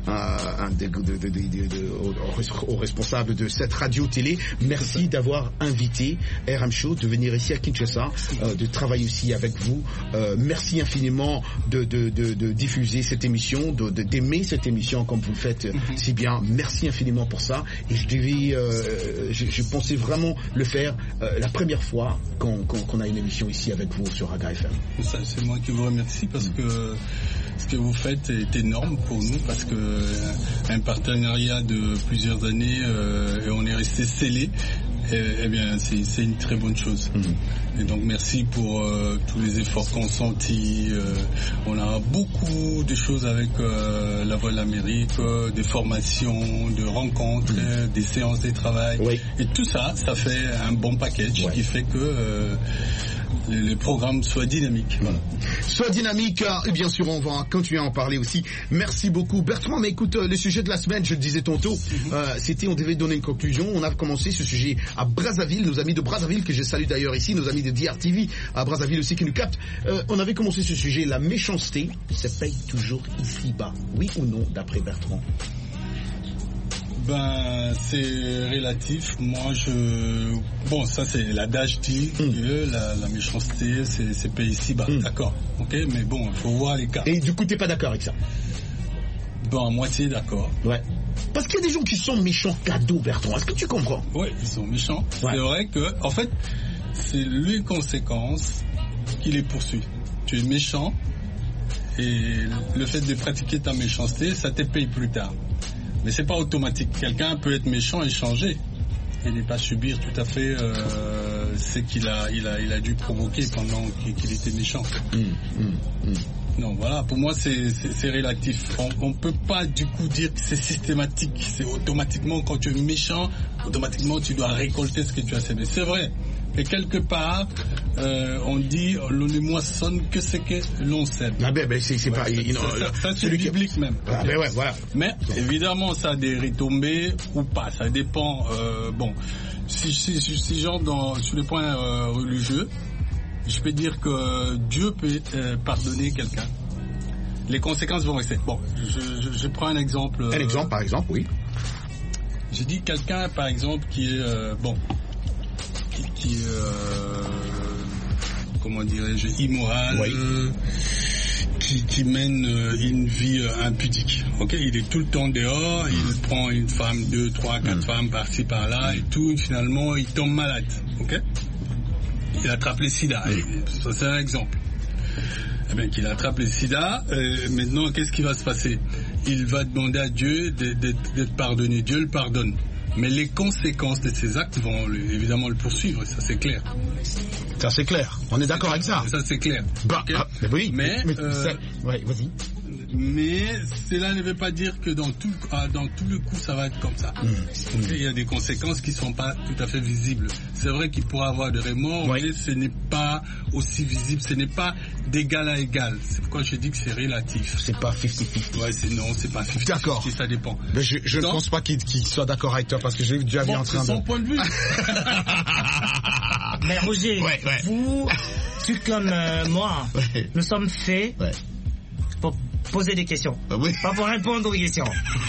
aux responsables de cette radio-télé. Merci d'avoir invité RM Show, de venir ici à Kinshasa, de travailler aussi avec vous. Merci infiniment de diffuser cette émission, d'aimer cette émission comme vous le faites si bien. Merci infiniment pour ça. Et je pensais vraiment le faire la première fois qu'on a une émission ici avec vous sur Raga FM. Ça, c'est moi qui vous remercie parce que ce que vous faites est énorme pour nous, parce que un partenariat de plusieurs années et on est resté scellés. Eh bien, c'est une très bonne chose. Et donc, merci pour tous les efforts consentis. On a beaucoup de choses avec la Voix de l'Amérique, des formations, de rencontres, des séances de travail. Oui. Et tout ça, ça fait un bon package qui fait que les programmes soient dynamiques. Voilà. Soit dynamique, et bien sûr on va continuer à en parler aussi. Merci beaucoup Bertrand, mais écoute, le sujet de la semaine, je le disais tantôt, c'était, on devait donner une conclusion. On a commencé ce sujet à Brazzaville, nos amis de Brazzaville, que je salue d'ailleurs ici, nos amis de DRTV à Brazzaville aussi qui nous captent. On avait commencé ce sujet, la méchanceté se paye toujours ici-bas, oui ou non, d'après Bertrand? Ben, c'est relatif. Moi, bon, ça c'est l'adage dit que la méchanceté, c'est payé ici-bas. D'accord. Ok, mais bon, il faut voir les cas. Et du coup, t'es pas d'accord avec ça? Bon, à moitié d'accord. Ouais. Parce qu'il y a des gens qui sont méchants cadeaux, Bertrand. Est-ce que tu comprends? Oui, ils sont méchants. Ouais. C'est vrai que, en fait, c'est les conséquences qui les poursuit. Tu es méchant et le fait de pratiquer ta méchanceté, ça te paye plus tard. Mais c'est pas automatique. Quelqu'un peut être méchant et changer et ne pas subir tout à fait ce qu'il a dû provoquer pendant qu'il était méchant. Non, voilà, pour moi c'est relatif. On peut pas du coup dire que c'est systématique. C'est automatiquement, quand tu es méchant, automatiquement tu dois récolter ce que tu as semé. C'est vrai. Et quelque part, on dit, l'on ne moissonne que ce que l'on sème. Ah ben c'est pas... Ça c'est biblique même. Ah ben ouais, voilà. Mais évidemment, ça a des retombées ou pas. Ça dépend. Bon, si genre sur le point religieux, je peux dire que Dieu peut pardonner quelqu'un. Les conséquences vont rester. Bon, je prends un exemple. Un exemple, par exemple, oui. J'ai dit quelqu'un, par exemple, qui est comment dirais-je, immoral, qui mène une vie impudique. Ok, il est tout le temps dehors, il prend une femme, 2, 3, 4 femmes par-ci par-là et tout, et finalement il tombe malade. Ok, il attrape le sida. Ça c'est un exemple. Eh bien, qu'il attrape le sida, maintenant qu'est-ce qui va se passer? Il va demander à Dieu d'être pardonné. Dieu le pardonne. Mais les conséquences de ces actes vont évidemment le poursuivre, ça c'est clair. Ça c'est clair, on est d'accord avec ça. Ça c'est clair. Bah, okay. Oui, mais ouais, vas-y. Mais cela ne veut pas dire que dans tout le coup ça va être comme ça. Il y a des conséquences qui ne sont pas tout à fait visibles. C'est vrai qu'il pourra avoir des remords, mais ce n'est pas aussi visible, ce n'est pas d'égal à égal. C'est pourquoi je dis que c'est relatif. C'est pas 50-50. Ouais, c'est pas 50-50. D'accord. Ça dépend. Mais je ne pense pas qu'il soit d'accord avec toi parce que j'ai déjà vu en train de... C'est son point de vue. Mais Roger, vous, tout comme moi, nous sommes faits pour poser des questions. Pas pour répondre aux questions.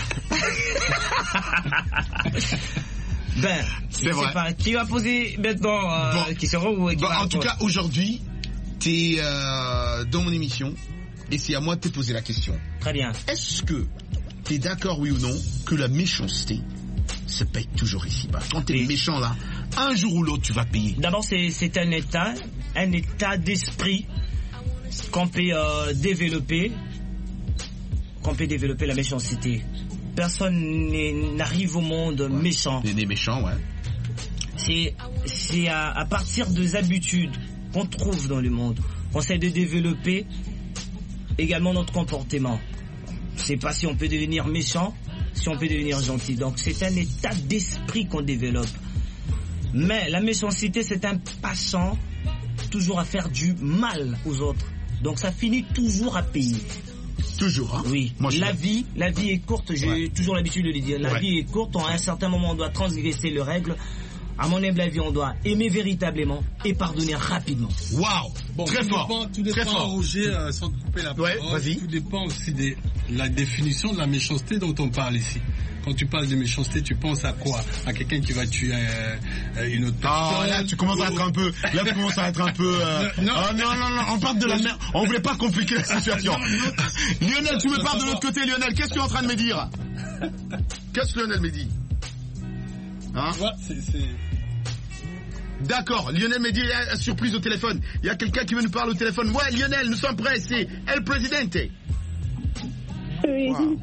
Ben, je sais pas. Qui va poser maintenant question ou qui va en tout cas, aujourd'hui, t'es dans mon émission et c'est à moi de te poser la question. Très bien. Est-ce que t'es d'accord, oui ou non, que la méchanceté se paye toujours ici-bas? Quand t'es méchant là, un jour ou l'autre, tu vas payer. D'abord, c'est un état d'esprit qu'on peut développer. Qu'on peut développer la méchanceté. Personne n'arrive au monde méchant. Né méchant, ouais. C'est à partir des habitudes qu'on trouve dans le monde qu'on essaie de développer également notre comportement. C'est pas si on peut devenir méchant, si on peut devenir gentil. Donc c'est un état d'esprit qu'on développe. Mais la méchanceté, c'est un passant toujours à faire du mal aux autres. Donc ça finit toujours à payer. Toujours, hein? Oui. Moi, la vie est courte, j'ai toujours l'habitude de le dire. La vie est courte, à un certain moment on doit transgresser les règles. À mon humble avis, on doit aimer véritablement et pardonner rapidement. Waouh! Bon, très fort. Tout dépend, Roger, sans te couper la parole. Vas-y. Tout dépend aussi de la définition de la méchanceté dont on parle ici. Quand tu parles de méchanceté, tu penses à quoi? À quelqu'un qui va tuer une autre personne? Ah, là, tu commences à être un peu... Non, on parle de la merde. On voulait pas compliquer la situation. Lionel, tu me parles de l'autre côté, Lionel. Qu'est-ce que tu es en train de me dire? Qu'est-ce que Lionel me dit? Hein? D'accord, Lionel me dit surprise au téléphone. Il y a quelqu'un qui veut nous parler au téléphone. Ouais, Lionel, nous sommes prêts, c'est El Presidente. Oui. Wow.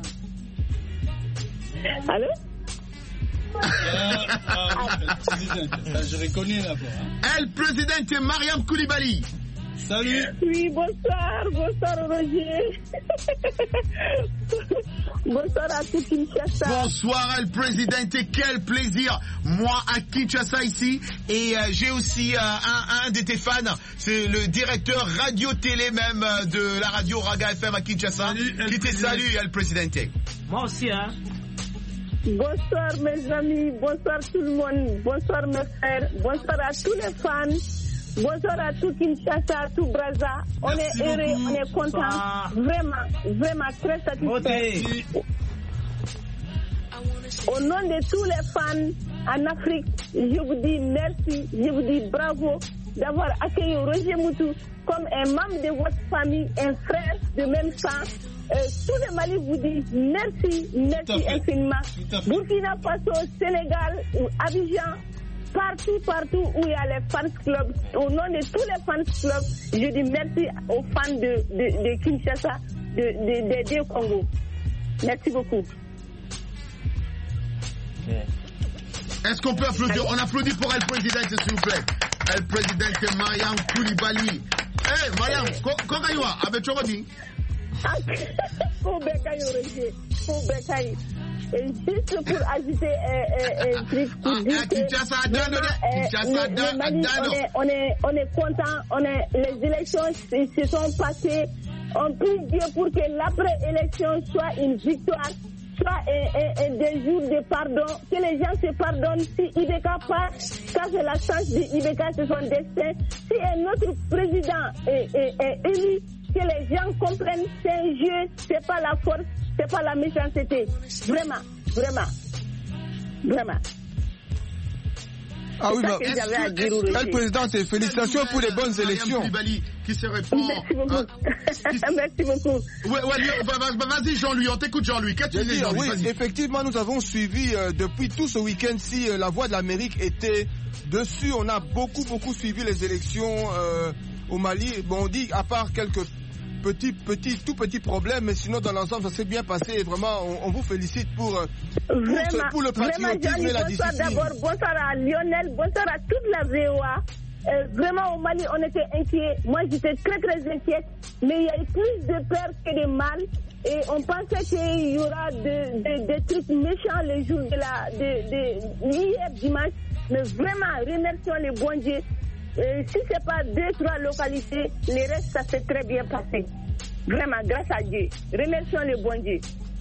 Allô? Je reconnais la voix. El Presidente Mariam Koulibaly. Salut. Oui, bonsoir Roger. Bonsoir à tout Kinshasa. Bonsoir El Presidente, quel plaisir. Moi à Kinshasa ici et j'ai aussi un de tes fans, c'est le directeur radio-télé même de la radio Raga FM à Kinshasa. Salut, qui te salue El Presidente. Moi aussi hein. Bonsoir mes amis, bonsoir tout le monde, bonsoir mes frères, bonsoir à tous les fans. Bonsoir à tout Kinshasa, à tout Brazza. On est heureux, on est content. Vraiment très satisfait. Au nom de tous les fans en Afrique, je vous dis merci, je vous dis bravo d'avoir accueilli Roger Moutou comme un membre de votre famille, un frère de même sang. Tout le Mali vous dit merci infiniment. Burkina Faso, Sénégal, Abidjan, partout où il y a les fans clubs, au nom de tous les fans clubs, je dis merci aux fans de Kinshasa, des deux Congo. Merci beaucoup. Est-ce qu'on peut applaudir? On applaudit pour El Presidente, s'il vous plaît. El Presidente Mariam Koulibaly. Hey, Mariam, Kogaywa, avec Chorodi. Kobekaï. Et juste pour ajouter un truc pour dire que on est content, les élections se sont passées, on prie Dieu pour que l'après-élection soit une victoire, soit des jours de pardon, que les gens se pardonnent. Si Ibeka passe, ça c'est la chance de Ibeka, c'est son destin. Si un autre président est élu, que les gens comprennent, c'est un jeu, c'est pas la force, c'est pas la méchanceté. Vraiment. Ah oui, mais El Presidente, félicitations pour les bonnes élections. Qui se répond. Merci beaucoup. Merci beaucoup. Vas-y Jean-Louis, on t'écoute Jean-Louis. Qu'as-tu dit Jean-Louis? Oui, effectivement, nous avons suivi depuis tout ce week-end-ci, la Voix de l'Amérique était dessus. On a beaucoup suivi les élections au Mali. Bon, on dit, à part quelques tout petits problèmes, mais sinon dans l'ensemble ça s'est bien passé et vraiment on vous félicite pour le patriotisme et la discipline. D'abord, bonsoir à Lionel, bonsoir à toute la VOA. Vraiment au Mali on était inquiets, moi j'étais très inquiète, mais il y a eu plus de peur que de mal et on pensait qu'il y aura des trucs méchants les jours de hier dimanche, mais vraiment remercions les bons dieux. Si c'est pas 2-3 localités, les restes ça s'est très bien passé. Vraiment, grâce à Dieu. Remercions le bon Dieu.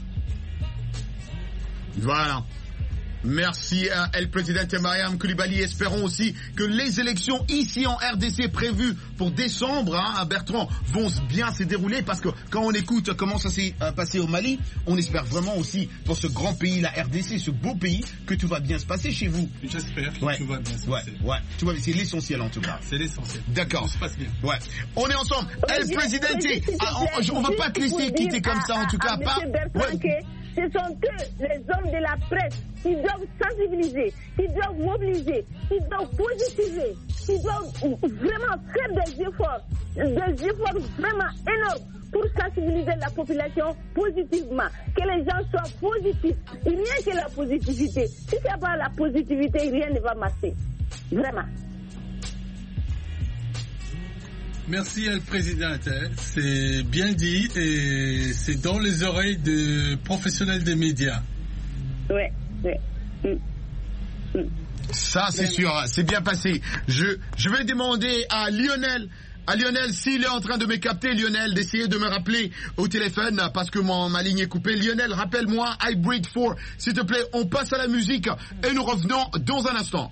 Voilà. Merci à El Presidente Mariam Koulibaly. Espérons aussi que les élections ici en RDC prévues pour décembre, Bertrand, vont bien se dérouler parce que quand on écoute comment ça s'est passé au Mali, on espère vraiment aussi pour ce grand pays, la RDC, ce beau pays, que tout va bien se passer chez vous. J'espère que tout va bien se passer. Tout va bien. C'est l'essentiel en tout cas. C'est l'essentiel. D'accord. Tout se passe bien. Ouais. On est ensemble. El Presidente, on va pas te laisser quitter comme ça en tout cas. Ce sont eux, les hommes de la presse, qui doivent sensibiliser, qui doivent mobiliser, qui doivent positiver, qui doivent vraiment faire des efforts vraiment énormes pour sensibiliser la population positivement, que les gens soient positifs. Rien que la positivité. Si ce n'est pas la positivité, rien ne va marcher. Vraiment. Merci El Presidente, c'est bien dit et c'est dans les oreilles des professionnels des médias. Oui. Ça c'est sûr, c'est bien passé. Je vais demander à Lionel, s'il est en train de me capter, Lionel, d'essayer de me rappeler au téléphone parce que ma ligne est coupée. Lionel, rappelle-moi Hybrid 4, s'il te plaît. On passe à la musique et nous revenons dans un instant.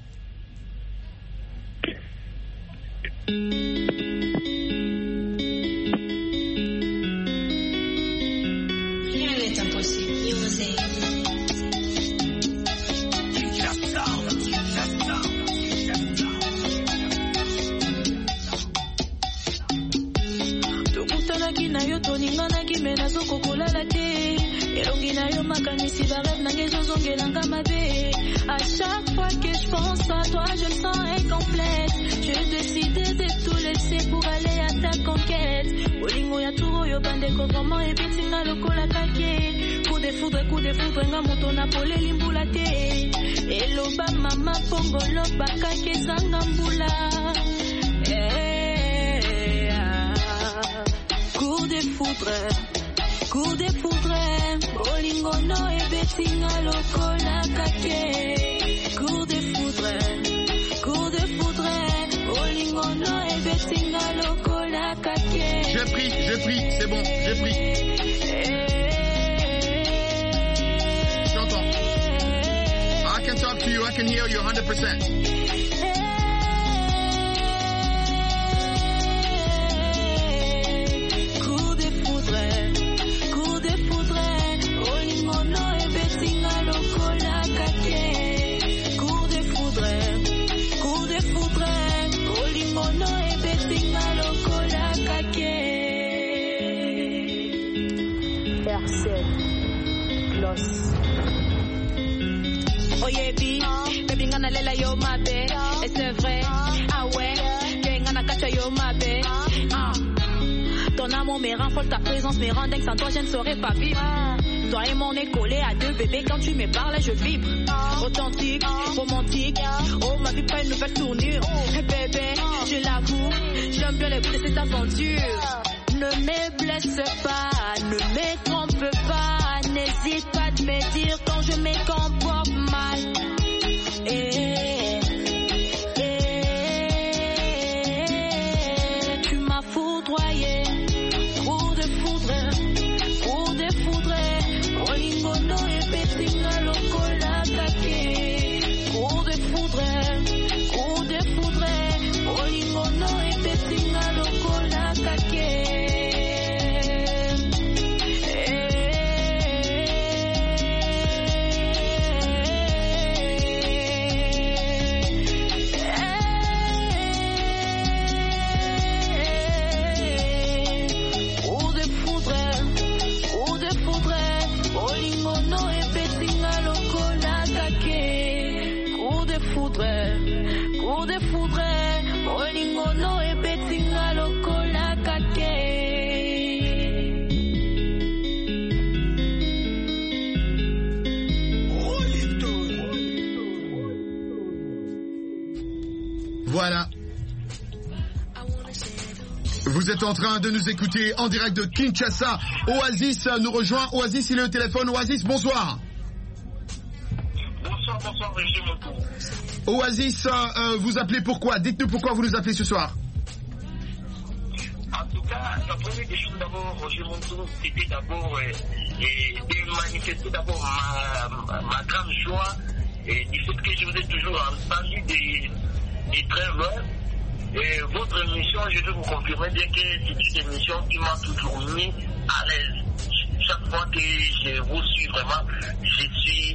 tokutanaki na yo toninganaki me nazokokolala te elongi na yo makanisi barrête nange zozongelanga mabe. À chaque fois que je pense à toi, je me sens incomplète. J'ai décidé de tout laisser pour aller à ta conquête. Olingo ya turo yo bandeko vraiment ebitinga lokola kake. Coup de foudre nga moto na pole limbula te. Eloba mama pongolo bakake zanga mbula. Coup de foudre, Olingo no ebitinga lokola kake. Coup de foudre, Olingo no ebitinga lokola kake. J'ai pris, c'est bon, j'ai pris. J'entends. I can talk to you, I can hear you 100%. Coup de foudre, Olingo no ebitinga lokola kake. Coup de foudre, Olingo no ebitinga lokola kake. RCL, Los. Oye bi, baby ngana lela yo mabe. Et c'est vrai, ah ouais, que ngana kacha yo mabe. Ton amour me rend folle, ta présence me rend dingue. Sans toi je ne saurais pas vivre. Toi et mon nez collé à deux bébés. Quand tu me parles je vibre. Authentique, romantique. Oh ma vie prend une nouvelle tournure. Hey bébé, je l'avoue, j'aime bien les coups de cette aventure. Ne me blesse pas, ne me trompe pas. N'hésite pas de me dire quand je me comporte mal. Tu m'as foudroyé. Coup de foudre, Olingo no ebitinga lokola kake. Coup de foudre, Olingo no ebitinga lokola kake. Coup de foudre, Olingo no ebitinga lokola kake. Voilà. Vous êtes en train de nous écouter en direct de Kinshasa. Oasis nous rejoint. Oasis, il est au téléphone. Oasis, bonsoir. Bonsoir, Régis Montou. Oasis, vous appelez pourquoi? Dites-nous pourquoi vous nous appelez ce soir. En tout cas, la première des choses d'abord, Roger Montou, c'était d'abord de manifester d'abord ma grande joie et du fait que je vous ai toujours entendu des très loin. Et votre émission, je vais vous confirmer bien que c'est une émission qui m'a toujours mis à l'aise. Chaque fois que je vous suis vraiment, je suis...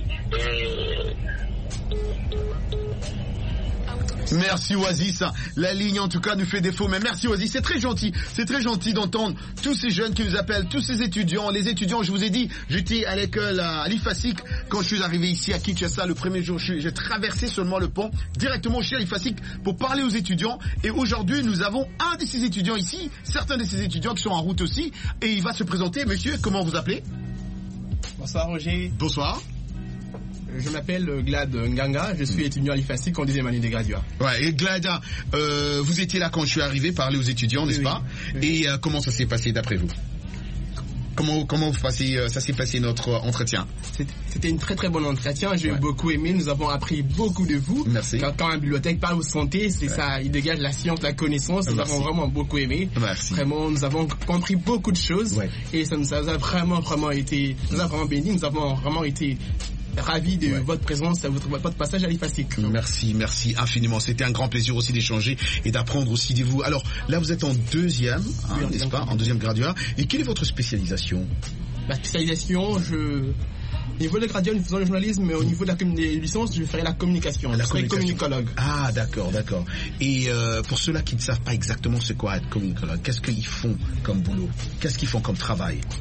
Merci Oasis, la ligne en tout cas nous fait défaut, mais merci Oasis, c'est très gentil d'entendre tous ces jeunes qui nous appellent, tous ces étudiants, les étudiants, je vous ai dit, j'étais à l'école à l'IFASIC quand je suis arrivé ici à Kinshasa le premier jour, j'ai traversé seulement le pont directement chez l'IFASIC pour parler aux étudiants et aujourd'hui nous avons un de ces étudiants ici, certains de ces étudiants qui sont en route aussi et il va se présenter. Monsieur, comment vous appelez? Bonsoir Roger. Bonsoir. Je m'appelle Glad Nganga, je suis étudiant à l'IFASIC en 10e année des graduats. Ouais, et Glad, vous étiez là quand je suis arrivé, parler aux étudiants, n'est-ce pas? Et comment ça s'est passé d'après vous? Comment ça s'est passé notre entretien? C'était une très très bonne entretien, j'ai beaucoup aimé, nous avons appris beaucoup de vous. Merci. Quand la bibliothèque parle aux santé, c'est ça, il dégage la science, la connaissance, nous avons vraiment beaucoup aimé. Merci. Vraiment, nous avons compris beaucoup de choses et ça nous a vraiment été, nous a vraiment béni, nous avons vraiment été ravi de votre présence, votre passage à l'IFASIC. Merci infiniment. C'était un grand plaisir aussi d'échanger et d'apprendre aussi de vous. Alors là, vous êtes en deuxième, n'est-ce pas, en deuxième graduat. Et quelle est votre spécialisation? Ma spécialisation, au niveau de graduat, nous faisons le journalisme, mais au niveau de des licences, je ferai la communication. Je serai communicologue. Ah, d'accord. Et pour ceux-là qui ne savent pas exactement ce qu'est être communicologue, qu'est-ce qu'ils font comme boulot? Qu'est-ce qu'ils font comme travail?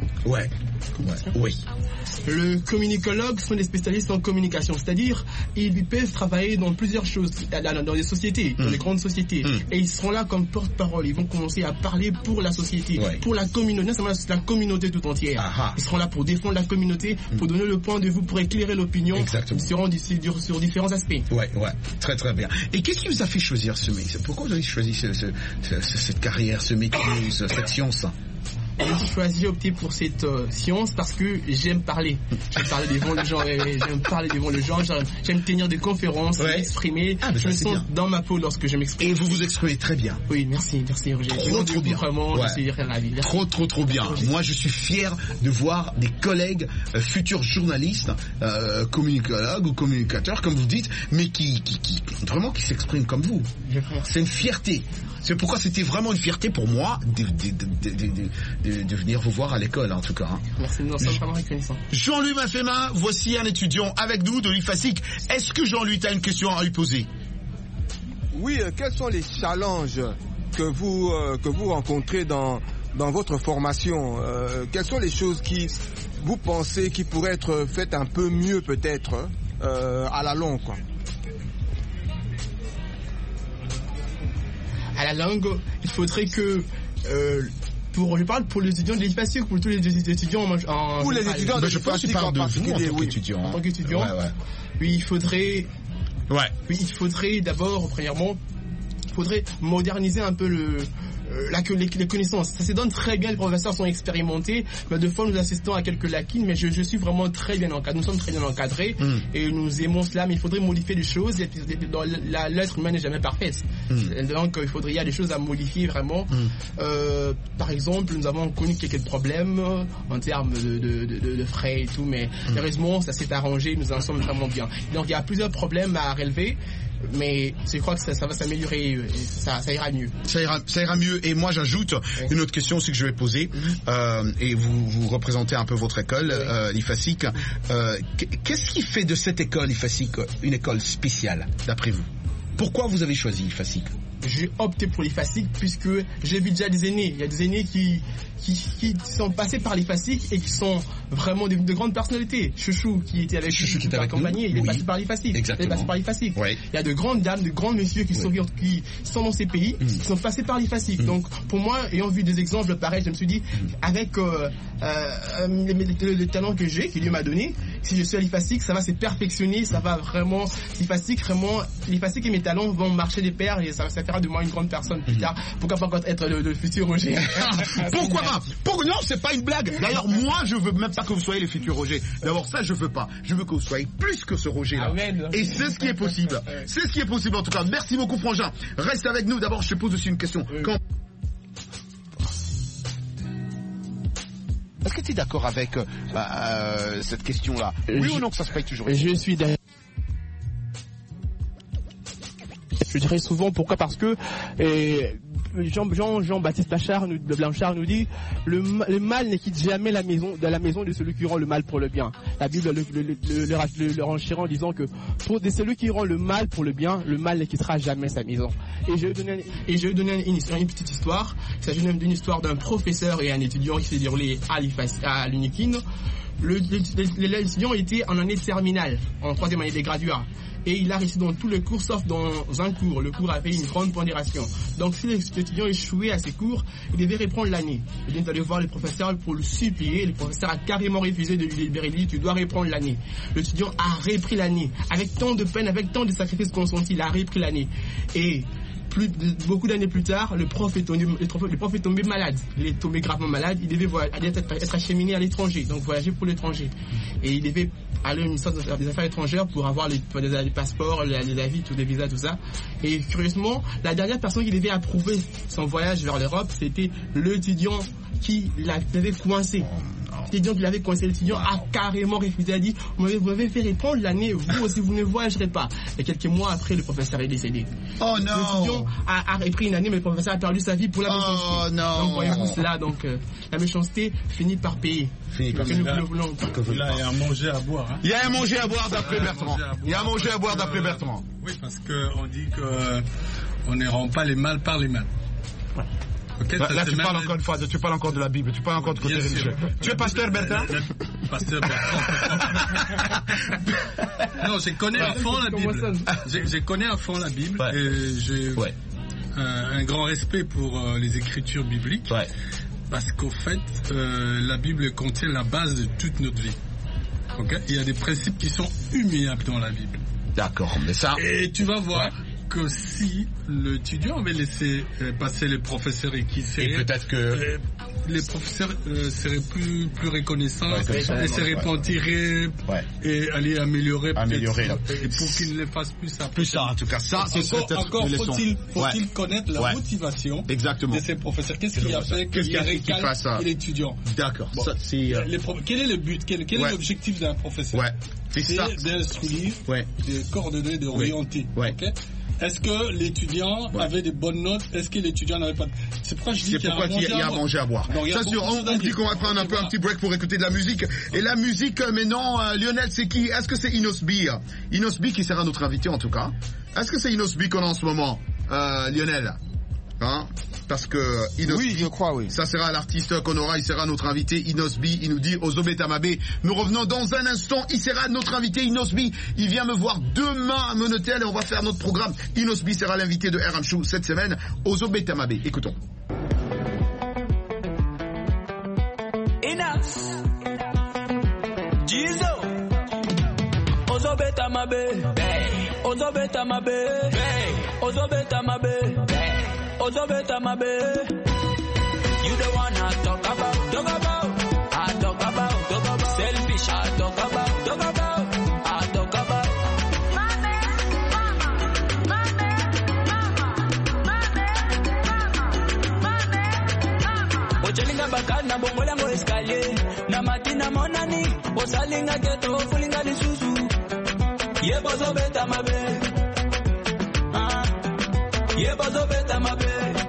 Ouais. Oui. Le communicologue sont des spécialistes en communication, c'est-à-dire ils peuvent travailler dans plusieurs choses, dans les sociétés, dans les grandes sociétés, et ils seront là comme porte-parole. Ils vont commencer à parler pour la société, pour la communauté, non seulement la communauté tout entière. Ils seront là pour défendre la communauté, pour donner le point de vue, pour éclairer l'opinion sur différents aspects. Ouais, très très bien. Et qu'est-ce qui vous a fait choisir ce métier? Pourquoi vous avez choisi cette carrière, ce métier, cette science? J'ai opté pour cette science parce que j'aime parler. J'aime parler devant les gens, j'aime tenir des conférences, m'exprimer. Je me sens dans ma peau lorsque je m'exprime. Et vous vous exprimez très bien. Oui, merci Roger. Trop bien. Vraiment, je suis ravi. Trop bien. Moi, je suis fier de voir des collègues futurs journalistes, communicologues ou communicateurs, comme vous dites, mais qui s'expriment comme vous. C'est une fierté. C'est pourquoi c'était vraiment une fierté pour moi de venir vous voir à l'école, en tout cas. Merci, nous sommes vraiment reconnaissants. Jean-Louis Mafema, voici un étudiant avec nous de l'IFASIC. Est-ce que Jean-Louis, tu as une question à lui poser? Oui, quels sont les challenges que vous rencontrez dans votre formation? Quelles sont les choses qui vous pensez qui pourraient être faites un peu mieux peut-être à la longue, quoi? À la langue, il faudrait que je parle pour les étudiants de l'IFASIC ou pour tous les étudiants en pour les étudiants de l'IFASIC en particulier, en tant qu'étudiant. Oui, il faudrait d'abord, premièrement, moderniser un peu les connaissances. Ça se donne très bien, les professeurs sont expérimentés, mais de fois nous assistons à quelques lacunes, mais je suis vraiment très bien encadré, nous sommes très bien encadrés et nous aimons cela, mais il faudrait modifier des choses. L'être humain n'est jamais parfait, donc il y a des choses à modifier vraiment. Par exemple, nous avons connu quelques problèmes en termes de frais et tout, mais heureusement ça s'est arrangé, nous en sommes vraiment bien. Donc il y a plusieurs problèmes à relever, mais je crois que ça va s'améliorer, ça ira mieux. Ça ira mieux. Et moi j'ajoute une autre question aussi que je vais poser, et vous représentez un peu votre école, l'IFASIC. Qu'est-ce qui fait de cette école IFASIC une école spéciale d'après vous? Pourquoi vous avez choisi l'IFASIC? J'ai opté pour l'IFASIC puisque j'ai vu déjà des aînés. Il y a des aînés qui sont passés par l'IFASIC et qui sont vraiment de grandes personnalités. Chouchou qui était avec Chouchou qui était avec compagnie, il est passé par l'IFASIC. Il y a de grandes dames, de grands messieurs qui sont dans ces pays, qui sont passés par l'IFASIC. Donc pour moi, ayant vu des exemples pareils, je me suis dit, avec le talent que j'ai, que Dieu m'a donné, si je suis à l'IFASIC, ça va se perfectionner, ça va vraiment, l'IFASIC et mes talents vont marcher de pair et ça fera de moi une grande personne plus tard. Pourquoi pas être le futur Roger? Pourquoi pas? Non, c'est pas une blague. D'ailleurs, moi, je veux même pas que vous soyez les futurs Roger. D'abord, ça, je veux pas. Je veux que vous soyez plus que ce Roger-là. Et c'est ce qui est possible. C'est ce qui est possible, en tout cas. Merci beaucoup, Frangin. Reste avec nous. D'abord, je te pose aussi une question. Est-ce que tu es d'accord avec cette question-là? Oui ou non que ça se paye toujours? Je suis d'accord. Je dirais souvent pourquoi, parce que Jean-Baptiste Blanchard nous dit le mal ne quitte jamais la maison de celui qui rend le mal pour le bien. La Bible le renchère en disant que pour celui qui rend le mal pour le bien, le mal ne quittera jamais sa maison. Et je vais donner une petite histoire. Il s'agit d'une histoire d'un professeur et un étudiant qui s'est déroulé à l'UNIKIN. L'étudiant était en année de terminale, en 3e année des graduats. Et il a réussi dans tous les cours sauf dans un cours. Le cours avait une grande pondération. Donc si l'étudiant échouait à ses cours, il devait reprendre l'année. Il est allé voir le professeur pour le supplier. Le professeur a carrément refusé de lui libérer. Il dit, tu dois reprendre l'année. L'étudiant a repris l'année. Avec tant de peine, avec tant de sacrifices consentis, il a repris l'année. Et beaucoup d'années plus tard, le prof est tombé malade. Il est tombé gravement malade. Il devait être acheminé à l'étranger, donc voyager pour l'étranger. Et il devait aller au ministère des Affaires étrangères pour avoir les passeports, les avis, tous les visas, tout ça. Et curieusement, la dernière personne qui devait approuver son voyage vers l'Europe, c'était l'étudiant qui l'avait coincé. L'étudiant a carrément refusé, a dit, vous m'avez fait reprendre l'année, vous aussi vous ne voyagerez pas. Et quelques mois après, le professeur est décédé. Oh non. L'étudiant a repris une année, mais le professeur a perdu sa vie pour la méchanceté. Oh non. Donc voyez-vous cela, la méchanceté finit par payer. Là, il y a à manger à boire. Hein. Il y a à manger à boire d'après Bertrand. Il y a à manger à boire d'après Bertrand. Oui, parce qu'on dit qu'on ne rend pas les mal par les mal. Ouais. Okay, là, tu parles encore une fois, tu parles encore de la Bible, tu parles encore de côté religieux. Tu es pasteur Bertrand? Pasteur Bertrand. Non, je connais à fond la Bible. Je connais à fond la Bible et j'ai un grand respect pour les écritures bibliques. Parce qu'au fait, la Bible contient la base de toute notre vie. Okay? Il y a des principes qui sont humiliables dans la Bible. D'accord, mais ça... Et tu vas voir que si l'étudiant avait laissé passer les professeurs et qui seraient... peut-être que... les professeurs seraient plus reconnaissants et se repentiraient et aller améliorer et pour qu'ils ne fassent plus ça. Plus ça, en tout cas. Ça, c'est encore faut-il connaître la motivation de ces professeurs. Qu'est-ce qui a fait qu'il recale l'étudiant? D'accord. Bon, quel est le but? Quel est l'objectif d'un professeur? C'est d'instruire, de coordonner, d'orienter. Okay? Est-ce que l'étudiant avait des bonnes notes? Est-ce que l'étudiant n'avait pas... C'est pourquoi je dis qu'il y a à manger à boire. Ça sûr, on dit qu'on va prendre un petit break pour écouter de la musique. Et la musique, maintenant, Lionel, c'est qui? Est-ce que c'est Inosbi? Inosbi qui sera notre invité en tout cas. Est-ce que c'est Inosbi qu'on a en ce moment, Lionel? Hein? Parce que Inosbi, oui, je crois, ça sera l'artiste qu'on aura, il sera notre invité. Inosbi, il nous dit Ozobé Tamabe. Nous revenons dans un instant, il sera notre invité. Inosbi, il vient me voir demain à mon hôtel et on va faire notre programme. Inosbi sera l'invité de RM Show cette semaine. Ozobé Tamabe, écoutons. Inas Jizo Ozobé Tamabe, Ozobé Tamabe, Ozobé Tamabe, Ozobé Tamabe. You the one I talk about, I talk about, selfish, I talk about, I talk about. Ochelinga bakana bongola ngo escalier, na matina monani, osalinga geto fulinga lisusu. Ye Ozobé Tamabe, ye Ozobé Tamabe.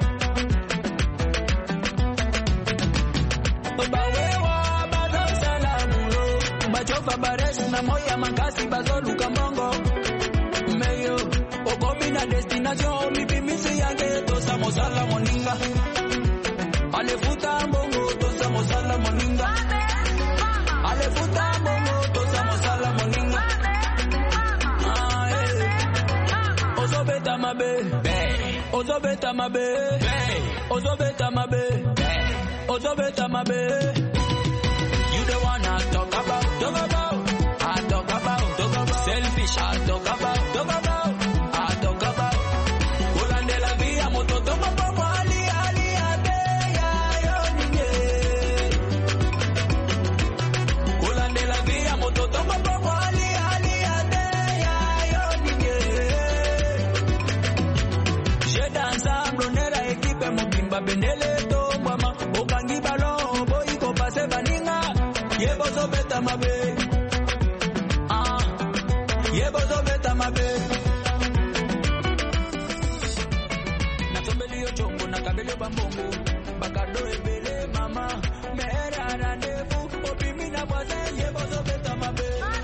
Bawewa bazo salamulo, bachofa baresu na moya makasi bazo lukamongo. Meyo, okomi na destination, mi bimisi yange tosa mosala moninga. Ale futa mbongo tosa mosala moninga. Ale futa mbongo tosa mosala moninga. Ozobé Tamabe, Ozobé Tamabe, Ozobé Tamabe, Ozobé Tamabe. You the one I talk about, I talk about, selfish, I talk about, I talk about. Olande la via moto toma pomo ali ade ya yonige. Olande la via moto toma pomo ali ade ya yonige. Je danse blonera equipe mobimba bendele to mama okangi balon boy ko passe baninga. Ye Ozobé Tamabe, ye Ozobé Tamabe. Na tombeli yo chongo na kabeli bambongo, bakado ebele mama, mera rendez-vous, opimi na voisin, ye Ozobé Tamabe.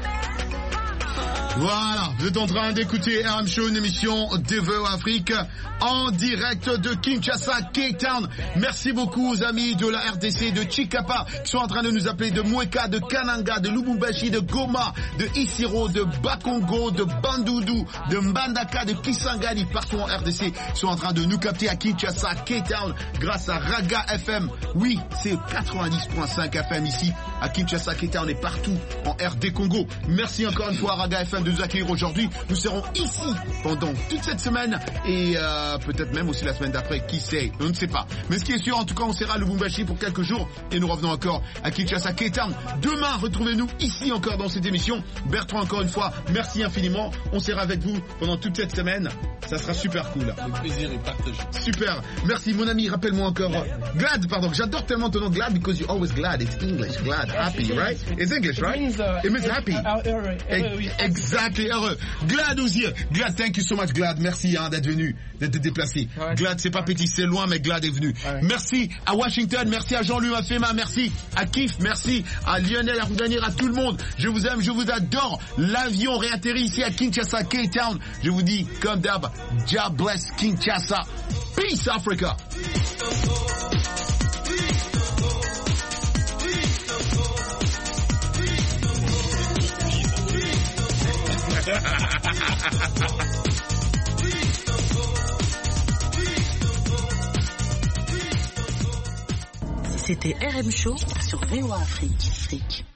Voilà, vous êtes en train d'écouter RM Show, une émission d'Evo Afrique en direct de Kinshasa, Cape Town. Merci beaucoup aux amis de la RDC, de Chikapa, qui sont en train de nous appeler, de Mweka, de Kananga, de Lubumbashi, de Goma, de Isiro, de Bakongo, de Bandundu, de Mbandaka, de Kisangani, partout en RDC, sont en train de nous capter à Kinshasa, Cape Town, grâce à Raga FM. Oui, c'est 90.5 FM ici, à Kinshasa, Cape Town et partout en RD Congo. Merci encore une fois à Raga FM de nous accueillir aujourd'hui. Nous serons ici pendant toute cette semaine et peut-être même aussi la semaine d'après, qui sait, on ne sait pas. Mais ce qui est sûr, en tout cas, on sera à Lubumbashi pour quelques jours et nous revenons encore à Kinshasa, Cape Town. Demain, retrouvez-nous ici encore dans cette émission. Bertrand, encore une fois, merci infiniment. On sera avec vous pendant toute cette semaine. Ça sera super cool. Le plaisir est partagé. Super. Merci, mon ami. Rappelle-moi encore. Glad, pardon. J'adore tellement ton nom, Glad, because you're always glad. It's English. Glad, happy, right? It's English, right? It means happy. Exactly. Exactly, heureux. Glad who's here. Glad, thank you so much, Glad. Merci d'être venu, d'être déplacé. Ouais. Glad, c'est pas petit, c'est loin, mais Glad est venu. Ouais. Merci à Washington, merci à Jean-Louis Mafema, merci à Kif, merci à Lionel, à Roudanir, à tout le monde. Je vous aime, je vous adore. L'avion réatterrit ici à Kinshasa, K-Town. Je vous dis, comme d'hab, God bless Kinshasa. Peace, Africa. C'était RM Show sur VOA Afrique.